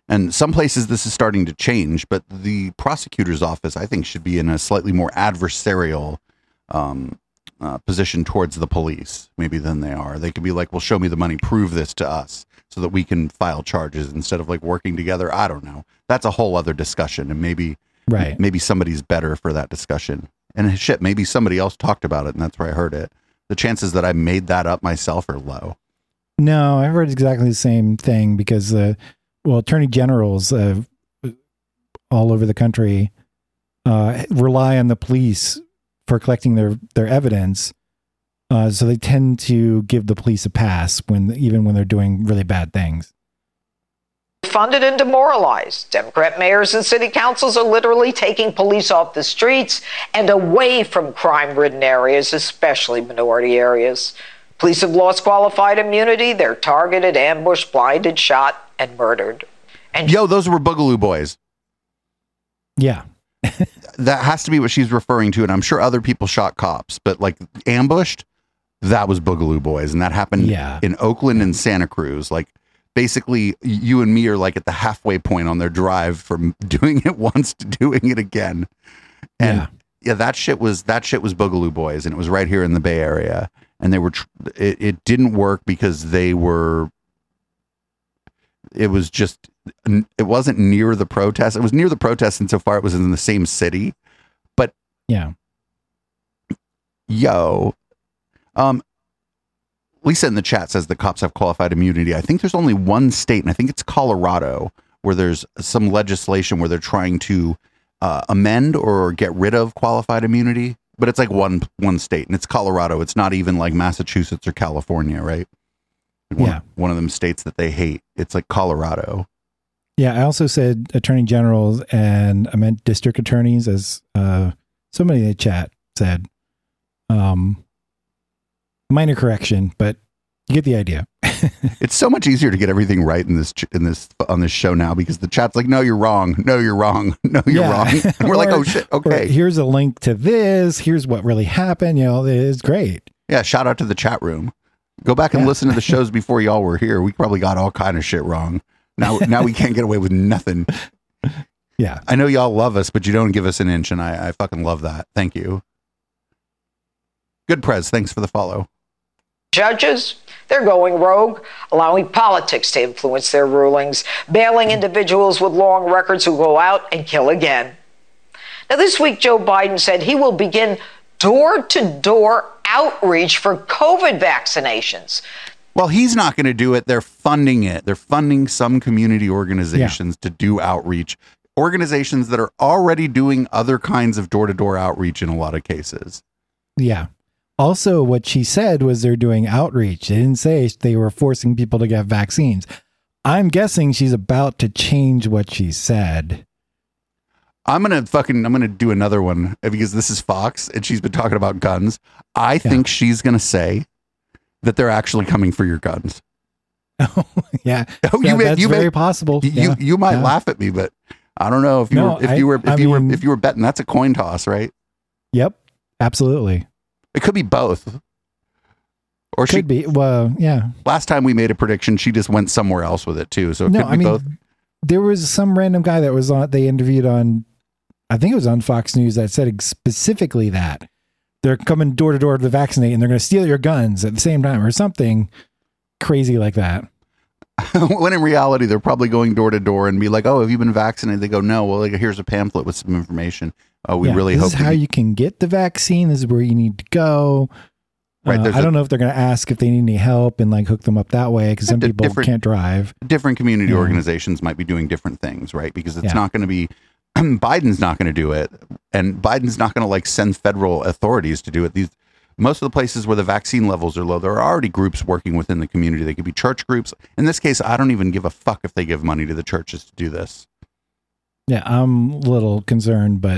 And some places this is starting to change, but the prosecutor's office, I think, should be in a slightly more adversarial position towards the police, maybe than they are. They could be like, well, show me the money, prove this to us so that we can file charges instead of like working together. I don't know. That's a whole other discussion. And maybe somebody's better for that discussion. And shit, maybe somebody else talked about it and that's where I heard it. The chances that I made that up myself are low. No, I heard exactly the same thing because, attorney generals all over the country rely on the police for collecting their evidence. So they tend to give the police a pass even when they're doing really bad things. Funded and demoralized. Democrat mayors and city councils are literally taking police off the streets and away from crime-ridden areas, especially minority areas. Police have lost qualified immunity. They're targeted, ambushed, blinded, shot, and murdered. And those were Boogaloo Boys. Yeah. That has to be what she's referring to, and I'm sure other people shot cops, but like ambushed, that was Boogaloo Boys, and that happened in Oakland and Santa Cruz. Like, basically, you and me are like at the halfway point on their drive from doing it once to doing it again. And that shit was Boogaloo Boys, and it was right here in the Bay Area. And they were, it didn't work because it wasn't near the protest. It was near the protest insofar it was in the same city. But Lisa in the chat says the cops have qualified immunity. I think there's only one state, and I think it's Colorado, where there's some legislation where they're trying to amend or get rid of qualified immunity. But it's like one state, and it's Colorado. It's not even like Massachusetts or California, right? One of them states that they hate. It's like Colorado. Yeah, I also said attorney generals, and I meant district attorneys, as somebody in the chat said. Minor correction, but you get the idea. It's so much easier to get everything right on this show now because the chat's like, no, you're wrong. No, you're wrong. No, you're wrong. And we're like, oh shit. Okay. Here's a link to this. Here's what really happened. It's great. Yeah. Shout out to the chat room. Go back and listen to the shows before y'all were here. We probably got all kind of shit wrong. Now we can't get away with nothing. Yeah. I know y'all love us, but you don't give us an inch. And I fucking love that. Thank you. Good Prez. Thanks for the follow. Judges, they're going rogue, allowing politics to influence their rulings, bailing individuals with long records who go out and kill again. Now, this week, Joe Biden said he will begin door-to-door outreach for COVID vaccinations. Well, he's not going to do it. They're funding it. They're funding some community organizations to do outreach, organizations that are already doing other kinds of door-to-door outreach in a lot of cases. Yeah. Also, what she said was they're doing outreach. They didn't say they were forcing people to get vaccines. I'm guessing she's about to change what she said. I'm going to do another one because this is Fox and she's been talking about guns. I think she's going to say that they're actually coming for your guns. Oh, yeah. Oh, that's very possible. You might laugh at me, but I don't know if you were betting. That's a coin toss, right? Yep. Absolutely. It could be both. Or could be. Well, yeah. Last time we made a prediction, she just went somewhere else with it too. So it could be both. There was some random guy that was on, they interviewed on, I think it was on Fox News, that said specifically that they're coming door to door to vaccinate and they're going to steal your guns at the same time or something crazy like that. When in reality, they're probably going door to door and be like, oh, have you been vaccinated? They go, no. Well, here's a pamphlet with some information. We really hope. This is how you can get the vaccine. This is where you need to go. Right. I don't know if they're going to ask if they need any help and like hook them up that way because some people can't drive. Different community organizations might be doing different things, right? Because it's not going to be, Biden's not going to do it. And Biden's not going to like send federal authorities to do it. Most of the places where the vaccine levels are low, there are already groups working within the community. They could be church groups. In this case, I don't even give a fuck if they give money to the churches to do this. Yeah, I'm a little concerned, but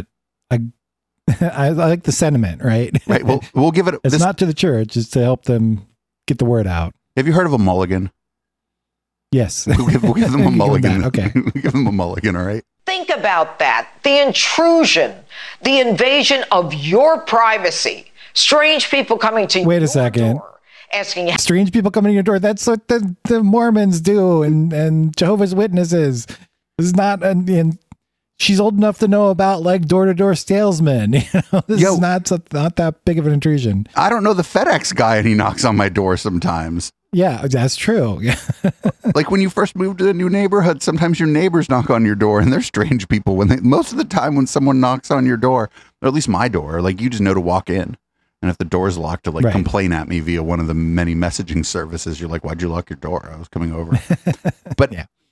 I like the sentiment, right? Right. Well, we'll give it. It's not to the church; it's to help them get the word out. Have you heard of a mulligan? Yes. We'll give them a mulligan. Okay. We'll give them a mulligan. All right. Think about that. The intrusion, the invasion of your privacy. Strange people coming to Wait a second. Door, asking strange people coming to your door. That's what the Mormons do and Jehovah's Witnesses. This is not, and she's old enough to know about like door-to-door salesmen. You know, this is not that big of an intrusion. I don't know the FedEx guy, and he knocks on my door sometimes. Yeah, that's true. Yeah. Like when you first move to a new neighborhood, sometimes your neighbors knock on your door, and they're strange people. Most of the time when someone knocks on your door, or at least my door, like you just know to walk in. And if the door's locked, to like complain at me via one of the many messaging services, you're like, "Why'd you lock your door? I was coming over." But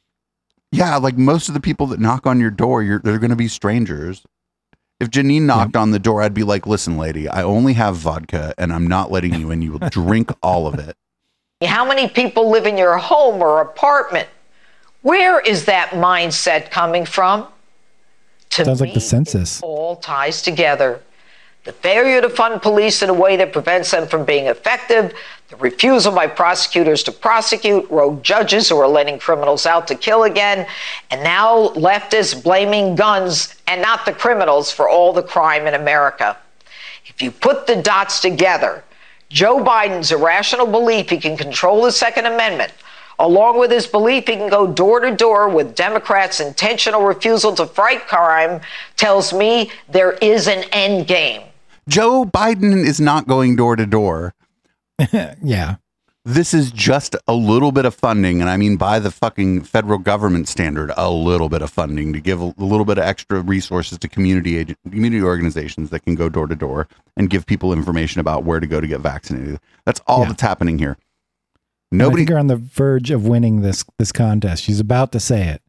yeah, like most of the people that knock on your door, they're going to be strangers. If Janine knocked on the door, I'd be like, "Listen, lady, I only have vodka, and I'm not letting you in. You will drink all of it." How many people live in your home or apartment? Where is that mindset coming from? Sounds like the census. It all ties together. The failure to fund police in a way that prevents them from being effective, the refusal by prosecutors to prosecute, rogue judges who are letting criminals out to kill again, and now leftists blaming guns and not the criminals for all the crime in America. If you put the dots together, Joe Biden's irrational belief he can control the Second Amendment, along with his belief he can go door to door with Democrats' intentional refusal to fight crime, tells me there is an end game. Joe Biden is not going door to door. Yeah. This is just a little bit of funding, and I mean by the fucking federal government standard, a little bit of funding to give a little bit of extra resources to community organizations that can go door to door and give people information about where to go to get vaccinated. That's all that's happening here. I think you're on the verge of winning this contest. She's about to say it.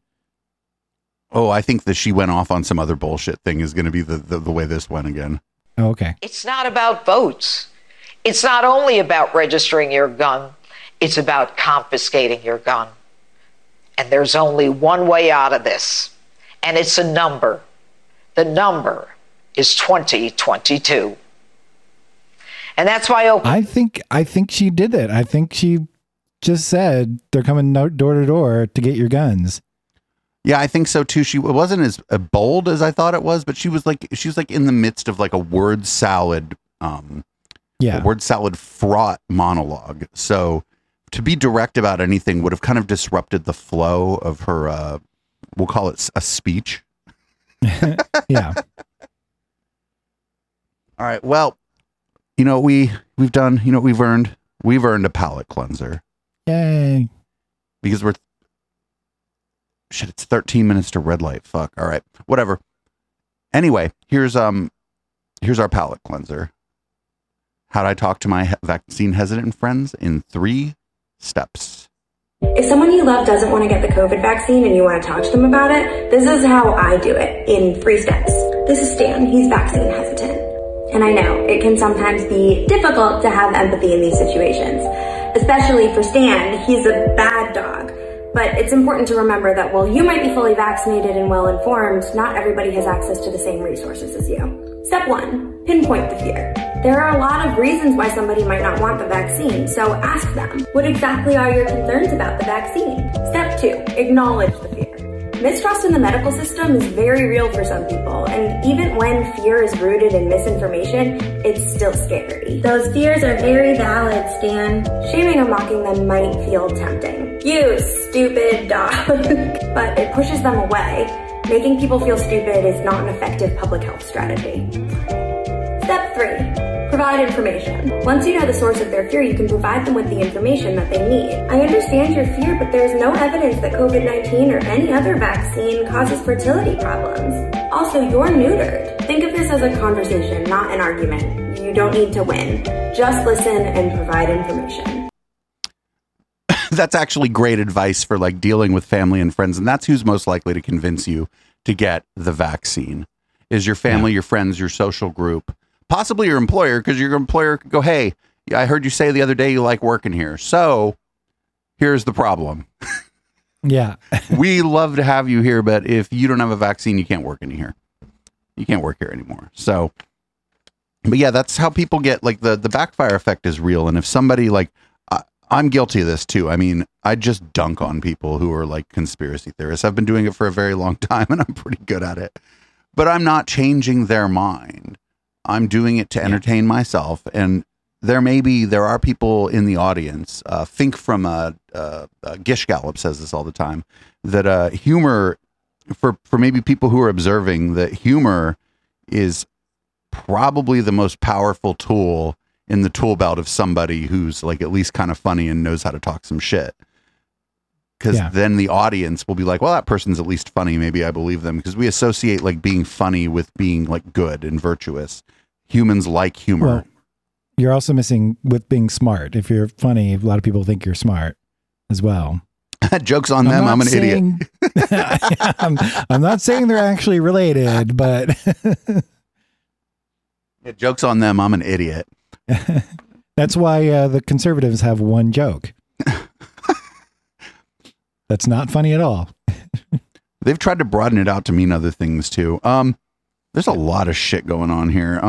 Oh, I think that she went off on some other bullshit thing is going to be the way this went again. Oh, okay. It's not about votes. It's not only about registering your gun. It's about confiscating your gun. And there's only one way out of this, and it's a number. The number is 2022. And that's why I think she did it. I think she just said they're coming door to door to get your guns. Yeah, I think so too. She wasn't as bold as I thought it was, but she was like in the midst of like a word salad, a word salad fraught monologue. So to be direct about anything would have kind of disrupted the flow of her. We'll call it a speech. Yeah. All right. Well, you know we've done. You know we've earned a palate cleanser. Yay! Because we're. Shit, it's 13 minutes to red light. Fuck. All right. Whatever. Anyway, here's our palate cleanser. How'd I talk to my vaccine hesitant friends in 3 steps? If someone you love doesn't want to get the COVID vaccine and you want to talk to them about it, this is how I do it in 3 steps. This is Stan. He's vaccine hesitant. And I know it can sometimes be difficult to have empathy in these situations, especially for Stan. He's a bad dog. But it's important to remember that while you might be fully vaccinated and well-informed, not everybody has access to the same resources as you. Step 1, pinpoint the fear. There are a lot of reasons why somebody might not want the vaccine, so ask them, what exactly are your concerns about the vaccine? Step 2, acknowledge the fear. Mistrust in the medical system is very real for some people, and even when fear is rooted in misinformation, it's still scary. Those fears are very valid, Stan. Shaming or mocking them might feel tempting. You stupid dog. But it pushes them away. Making people feel stupid is not an effective public health strategy. Step 3. Provide information. Once you know the source of their fear, you can provide them with the information that they need. I understand your fear, but there's no evidence that COVID-19 or any other vaccine causes fertility problems. Also, you're neutered. Think of this as a conversation, not an argument. You don't need to win. Just listen and provide information. That's actually great advice for like dealing with family and friends. And that's who's most likely to convince you to get the vaccine is your family, your friends, your social group. Possibly your employer, because your employer could go, hey, I heard you say the other day you like working here. So here's the problem. Yeah. We love to have you here, but if you don't have a vaccine, you can't work in here. You can't work here anymore. So, but yeah, that's how people get like the backfire effect is real. And if somebody like, I'm guilty of this too. I mean, I just dunk on people who are like conspiracy theorists. I've been doing it for a very long time and I'm pretty good at it, but I'm not changing their mind. I'm doing it to entertain myself, and there are people in the audience. Think from Gish Gallop says this all the time that humor for maybe people who are observing, that humor is probably the most powerful tool in the tool belt of somebody who's like at least kind of funny and knows how to talk some shit. Because then the audience will be like, well, that person's at least funny. Maybe I believe them. Because we associate like being funny with being like good and virtuous. Humans like humor. Well, you're also missing with being smart. If you're funny, a lot of people think you're smart as well. Joke's on them. I'm an idiot. I'm not saying they're actually related, but joke's on them. I'm an idiot. That's why the conservatives have one joke. That's not funny at all. They've tried to broaden it out to mean other things too. There's a lot of shit going on here.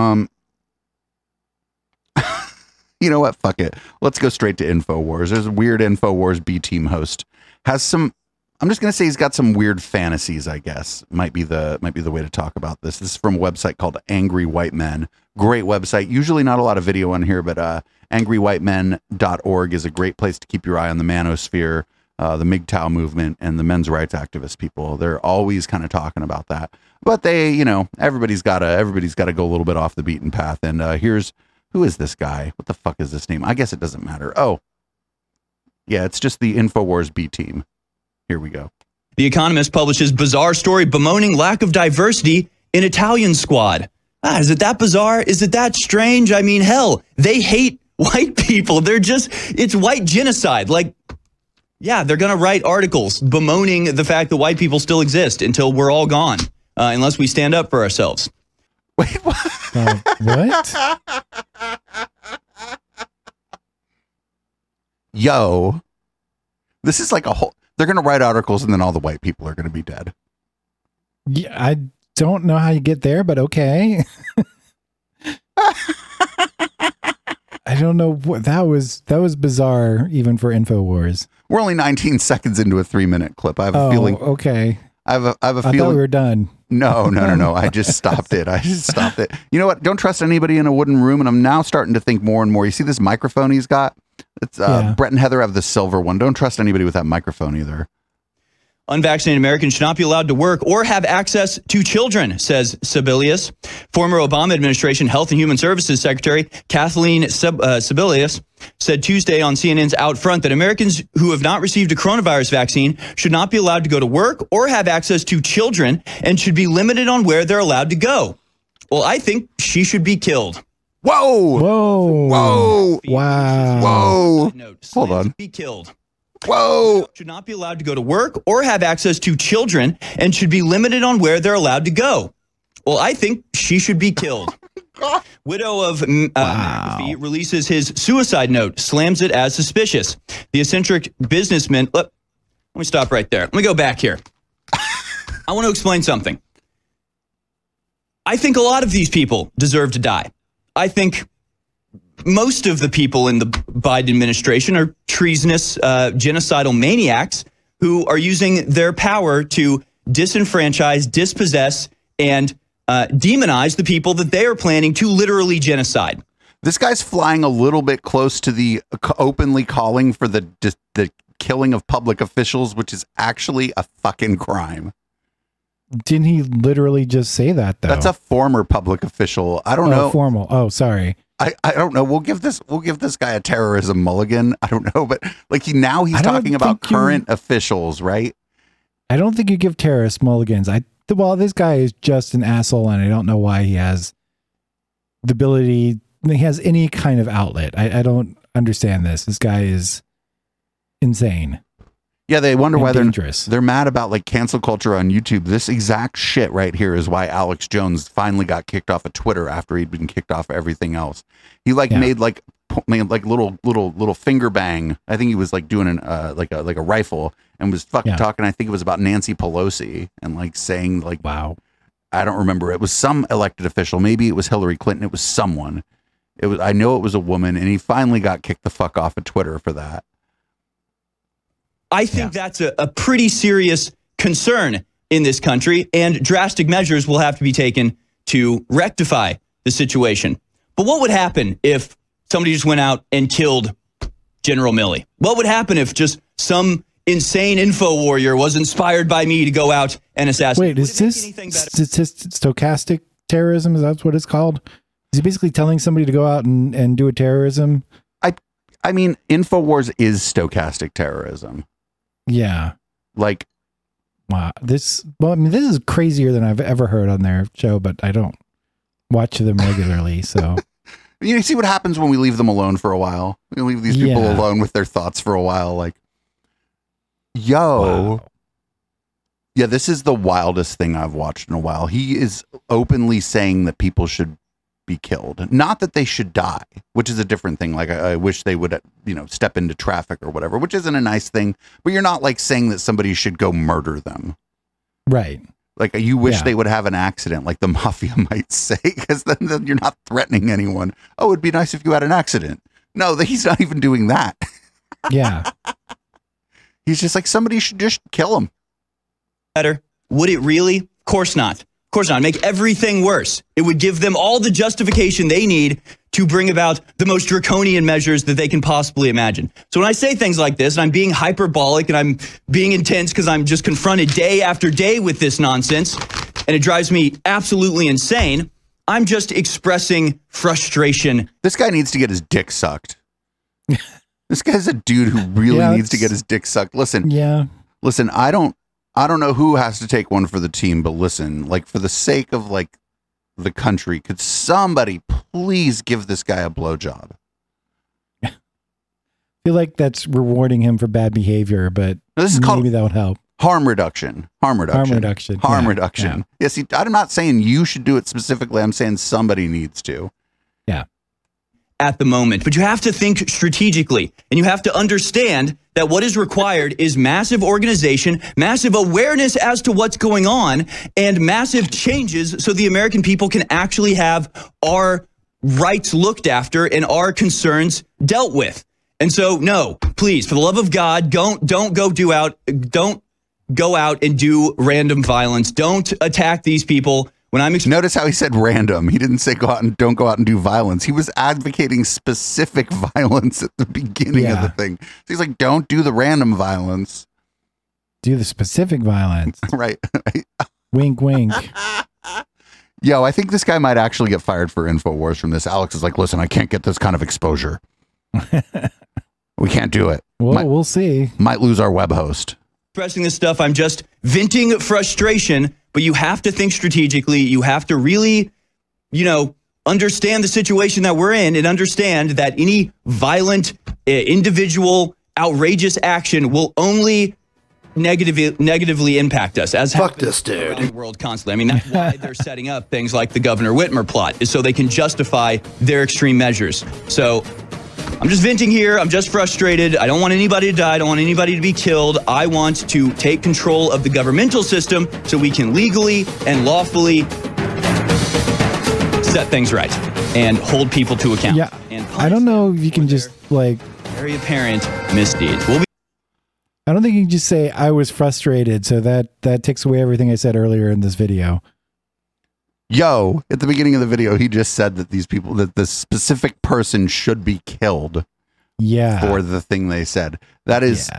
You know what? Fuck it. Let's go straight to InfoWars. There's a weird InfoWars B team host. Has some, I'm just going to say he's got some weird fantasies, I guess. Might be the way to talk about this. This is from a website called Angry White Men. Great website. Usually not a lot of video on here, but angrywhitemen.org is a great place to keep your eye on the manosphere, the MGTOW movement, and the men's rights activist people. They're always kind of talking about that. But they, you know, everybody's got to go a little bit off the beaten path. And who is this guy? What the fuck is this name? I guess it doesn't matter. Oh, yeah, it's just the InfoWars B team. Here we go. The Economist publishes bizarre story bemoaning lack of diversity in Italian squad. Is it that bizarre? Is it that strange? I mean, hell, they hate white people. It's white genocide. Like, yeah, they're going to write articles bemoaning the fact that white people still exist until we're all gone, unless we stand up for ourselves. Wait, what? What? Yo, this is like a whole, they're going to write articles and then all the white people are going to be dead. Yeah, I don't know how you get there, but okay. I don't know what that was bizarre even for InfoWars. We're only 19 seconds into a 3-minute clip. I have a feeling. Okay. I have a I feeling thought we were done. No. I just stopped it. You know what? Don't trust anybody in a wooden room. And I'm now starting to think more and more. You see this microphone he's got? It's Brett and Heather have the silver one. Don't trust anybody with that microphone either. Unvaccinated Americans should not be allowed to work or have access to children, says Sebelius. Former Obama administration Health and Human Services Secretary Kathleen Sebelius said Tuesday on CNN's Out Front that Americans who have not received a coronavirus vaccine should not be allowed to go to work or have access to children and should be limited on where they're allowed to go. Well, I think she should be killed. Whoa! Wow! Whoa! Hold on. Be killed. Whoa! Should not be allowed to go to work or have access to children and should be limited on where they're allowed to go. Well, I think she should be killed. Widow of McAfee releases his suicide note, slams it as suspicious. The eccentric businessman. Let me stop right there. Let me go back here. I want to explain something. I think a lot of these people deserve to die. I think most of the people in the Biden administration are treasonous, genocidal maniacs who are using their power to disenfranchise, dispossess, and demonize the people that they are planning to literally genocide. This guy's flying a little bit close to the openly calling for the killing of public officials, which is actually a fucking crime. Didn't he literally just say that though? That's a former public official. I don't know. Formal. Oh, sorry. I don't know. We'll give this guy a terrorism mulligan. I don't know, but like he's talking about current officials, right? I don't think you give terrorists mulligans. This guy is just an asshole, and I don't know why he has the ability. He has any kind of outlet. I don't understand this. This guy is insane. Yeah, they wonder why dangerous. They're mad about like cancel culture on YouTube. This exact shit right here is why Alex Jones finally got kicked off of Twitter after he'd been kicked off of everything else. He made little finger bang. I think he was like doing like a rifle and was fucking talking. I think it was about Nancy Pelosi and like saying like, wow, I don't remember. It was some elected official. Maybe it was Hillary Clinton. It was someone. I know it was a woman, and he finally got kicked the fuck off of Twitter for that. I think that's a pretty serious concern in this country, and drastic measures will have to be taken to rectify the situation. But what would happen if somebody just went out and killed General Milley? What would happen if just some insane info warrior was inspired by me to go out and assassinate. Wait, is this stochastic terrorism? Is that what it's called? Is he basically telling somebody to go out and do a terrorism? I mean, InfoWars is stochastic terrorism. Yeah. Like, wow. This is crazier than I've ever heard on their show, but I don't watch them regularly, so. You see what happens when we leave them alone for a while? We leave these people alone with their thoughts for a while. Like, yo. Wow. Yeah, this is the wildest thing I've watched in a while. He is openly saying that people should be killed. Not that they should die, which is a different thing. Like, I wish they would, step into traffic or whatever, which isn't a nice thing. But you're not like saying that somebody should go murder them. Right. Like, you wish they would have an accident, like the mafia might say, because then you're not threatening anyone. Oh, it'd be nice if you had an accident. No, he's not even doing that. Yeah. He's just like, somebody should just kill him. Better. Would it really? Of course not. Of course not. Make everything worse. It would give them all the justification they need to bring about the most draconian measures that they can possibly imagine. So when I say things like this, and I'm being hyperbolic and I'm being intense because I'm just confronted day after day with this nonsense, and it drives me absolutely insane, I'm just expressing frustration. This guy needs to get his dick sucked. This guy's a dude who really needs to get his dick sucked. Listen, I don't know who has to take one for the team, but listen, like, for the sake of like the country, could somebody please give this guy a blowjob? I feel like that's rewarding him for bad behavior, but this is called, maybe that would help. Harm reduction. Harm reduction. Yeah, see, I'm not saying you should do it specifically. I'm saying somebody needs to. Yeah. At the moment, but you have to think strategically, and you have to understand that what is required is massive organization, massive awareness as to what's going on, and massive changes so the American people can actually have our rights looked after and our concerns dealt with. And so, no, please, for the love of God, don't go out and do random violence. Don't attack these people. Notice how he said random. He didn't say don't go out and do violence. He was advocating specific violence at the beginning of the thing. So he's like, don't do the random violence. Do the specific violence. Right. Wink, wink. Yo, I think this guy might actually get fired for InfoWars from this. Alex is like, listen, I can't get this kind of exposure. We can't do it. Well, we'll see. Might lose our web host. Expressing this stuff, I'm just venting frustration, but you have to think strategically. You have to really, understand the situation that we're in and understand that any violent, individual, outrageous action will only negatively impact us. As fuck this dude. Around the world constantly. I mean, that's why they're setting up things like the Governor Whitmer plot, is so they can justify their extreme measures. So I'm just venting here. I'm just frustrated. I don't want anybody to die. I don't want anybody to be killed. I want to take control of the governmental system so we can legally and lawfully set things right and hold people to account. Yeah, I don't know if you can just very apparent misdeeds. I don't think you can just say I was frustrated. So that takes away everything I said earlier in this video. Yo, at the beginning of the video, he just said that that this specific person should be killed. Yeah. For the thing they said. That is,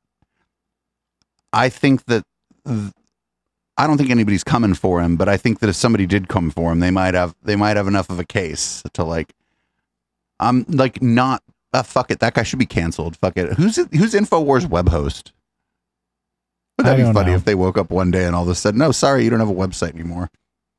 I think that, I don't think anybody's coming for him, but I think that if somebody did come for him, they might have enough of a case to not, fuck it, that guy should be canceled. Fuck it. Who's InfoWars web host? Would that be funny if they woke up one day and all of a sudden, no, sorry, you don't have a website anymore.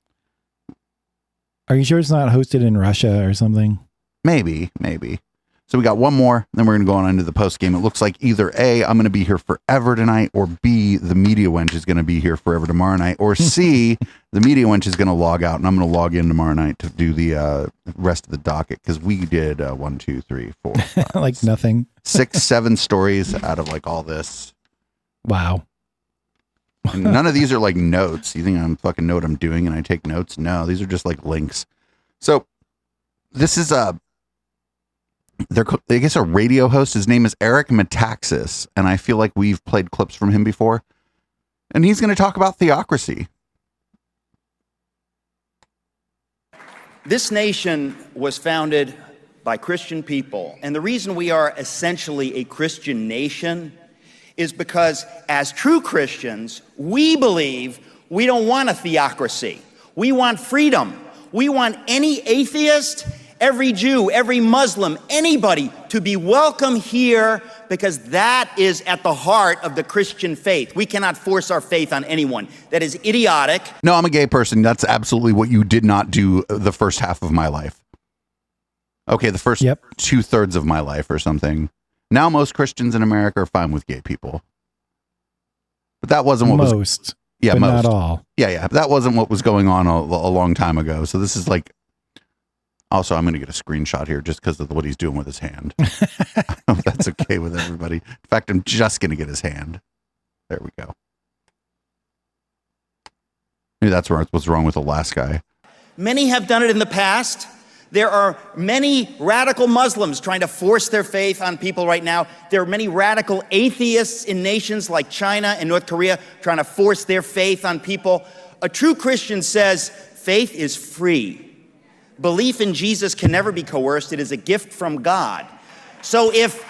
Are you sure it's not hosted in Russia or something? Maybe. So we got one more, then we're going to go on into the post game. It looks like either A, I'm going to be here forever tonight, or B, the Media Wench is going to be here forever tomorrow night, or C, the Media Wench is going to log out and I'm going to log in tomorrow night to do the rest of the docket, because we did 1, 2, 3, 4, 5, nothing. 6, 7 stories out of all this. Wow. And none of these are notes. You think I'm fucking know what I'm doing and I take notes? No, these are just links. So this is I guess a radio host. His name is Eric Metaxas, and I feel like we've played clips from him before. And he's going to talk about theocracy. This nation was founded by Christian people, and the reason we are essentially a Christian nation is because as true Christians, we believe we don't want a theocracy. We want freedom. We want any atheist, every Jew, every Muslim, anybody to be welcome here, because that is at the heart of the Christian faith. We cannot force our faith on anyone. That is idiotic. No, I'm a gay person. That's absolutely what you did not do the first half of my life. Okay, the first 2/3 of my life or something. Now most Christians in America are fine with gay people. But that wasn't what most. Yeah, but most. Not all. Yeah. That wasn't what was going on a long time ago. So this is like, also, I'm going to get a screenshot here just because of what he's doing with his hand. I hope that's okay with everybody. In fact, I'm just going to get his hand. There we go. Maybe that's what's wrong with the last guy. Many have done it in the past. There are many radical Muslims trying to force their faith on people right now. There are many radical atheists in nations like China and North Korea trying to force their faith on people. A true Christian says faith is free. Belief in Jesus can never be coerced. It is a gift from God. So if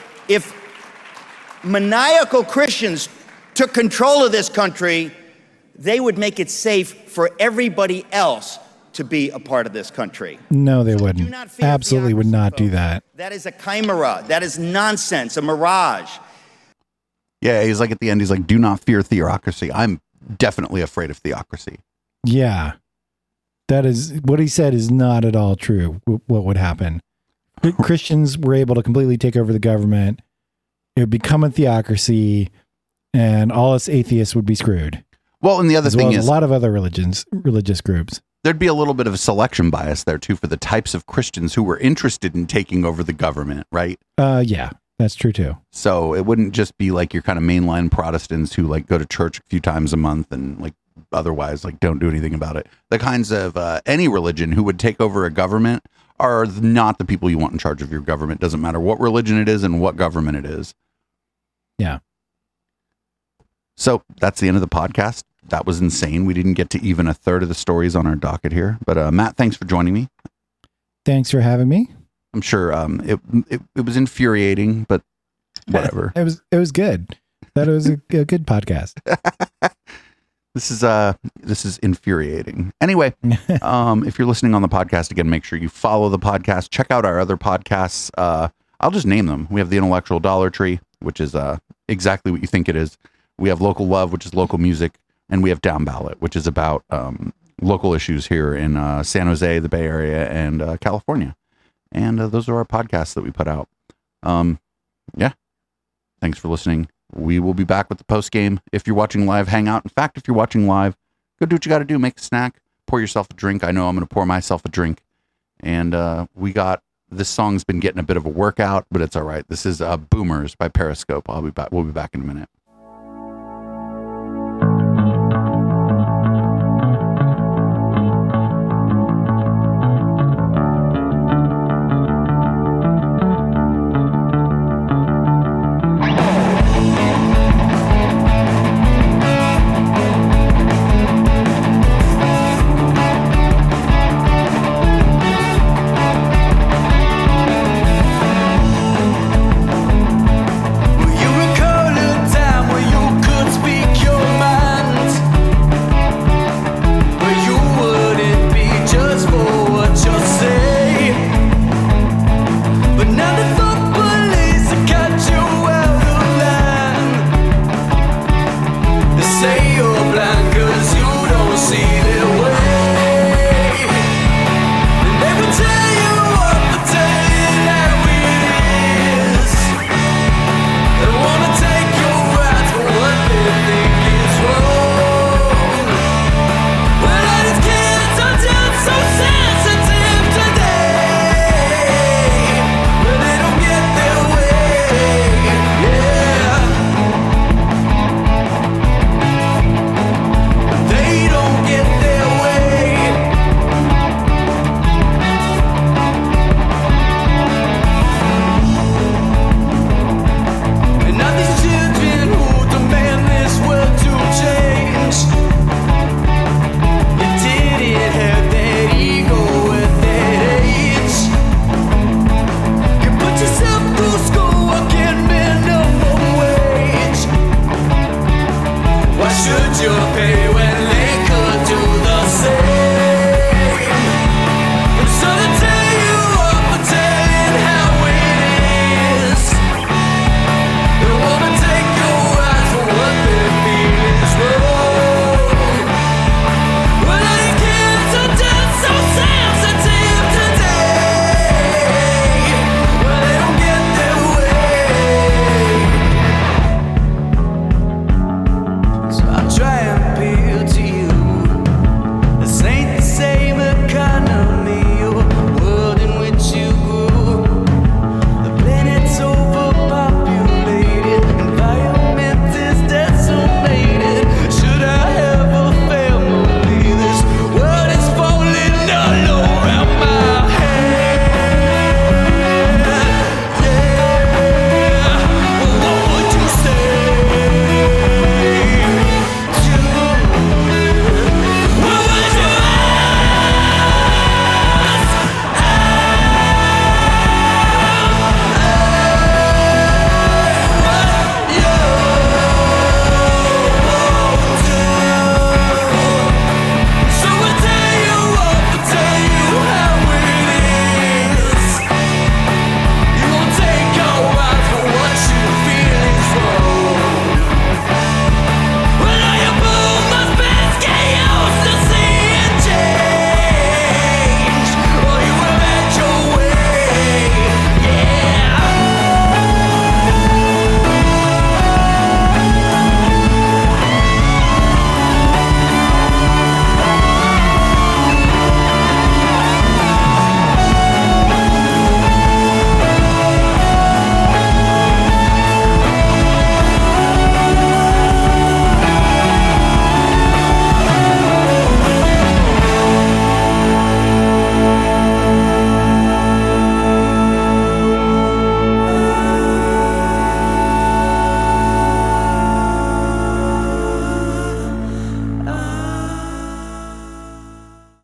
maniacal Christians took control of this country, they would make it safe for everybody else to be a part of this country. No, they wouldn't. Absolutely would not do that. That is a chimera. That is nonsense, a mirage. Yeah, he's like at the end, he's like, do not fear theocracy. I'm definitely afraid of theocracy. Yeah. That is what he said is not at all true. What would happen? Christians were able to completely take over the government. It would become a theocracy, and all us atheists would be screwed. Well, and the other thing is a lot of other religious groups. There'd be a little bit of a selection bias there too for the types of Christians who were interested in taking over the government, right? Yeah, that's true too. So it wouldn't just be like your kind of mainline Protestants who like go to church a few times a month and like otherwise like don't do anything about it. The kinds of any religion who would take over a government are not the people you want in charge of your government. Doesn't matter what religion it is and what government it is. Yeah. So that's the end of the podcast. That was insane. We didn't get to even a third of the stories on our docket here. But Matt, thanks for joining me. Thanks for having me. I'm sure it was infuriating, but whatever. It was good. That was a good podcast. This is infuriating. Anyway, if you're listening on the podcast again, make sure you follow the podcast. Check out our other podcasts. I'll just name them. We have the Intellectual Dollar Tree, which is exactly what you think it is. We have Local Love, which is local music. And we have Down Ballot, which is about local issues here in San Jose, the Bay Area, and California. And those are our podcasts that we put out. Yeah. Thanks for listening. We will be back with the post game. If you're watching live, hang out. In fact, if you're watching live, go do what you got to do. Make a snack. Pour yourself a drink. I know I'm going to pour myself a drink. And this song's been getting a bit of a workout, but it's all right. This is Boomers by Periscope. We'll be back in a minute.